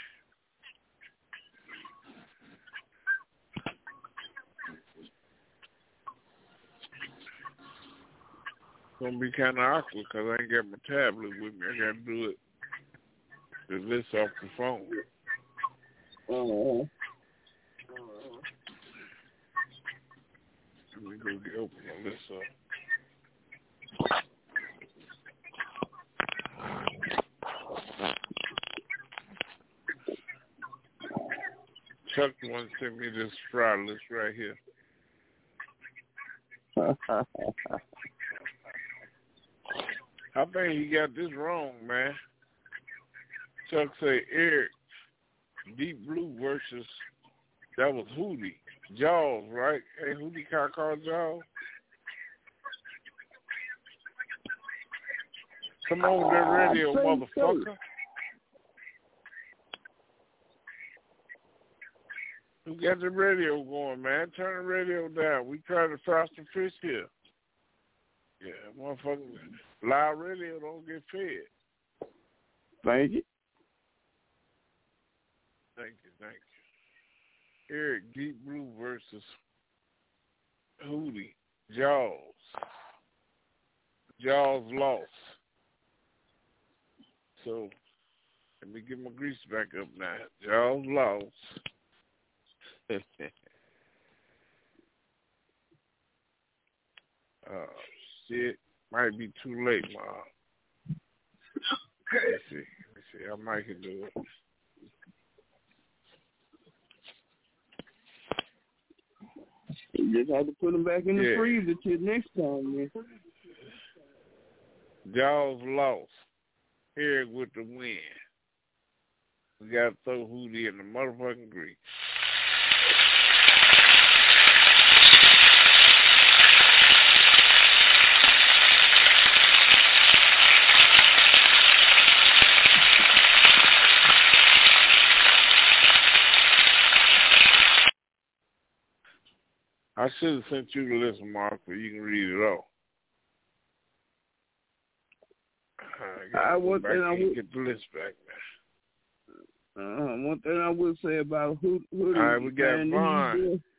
It's going to be kind of awkward because I ain't got my tablet with me. I got to do it. The list off the phone. Let me go get open the list up. Chuck wants to send me this fry list right here. I think he got this wrong, man. Chuck say Eric, Deep Blue versus, that was Hootie. Jaws, right? Hey, Hootie can't call Jaws. Come on with that radio, motherfucker. Who got the radio going, man? Turn the radio down. We trying to fry some fish here. Yeah, motherfucker. Live radio don't get fed. Thank you. Thank you. Eric Deep Blue versus Hootie. Jaws. Jaws lost. So, let me get my grease back up now. Jaws lost. Shit. Might be too late, Mom. Let's see. I might can do it. You just have to put them back in the freezer till next time, man. Jaws lost. Eric with the win. We got to throw Hootie in the motherfucking grease. I should have sent you the list, Mark, so you can read it all. One thing I would get the list back, man. One thing I would say about Hootie. All right, we got Vaughn.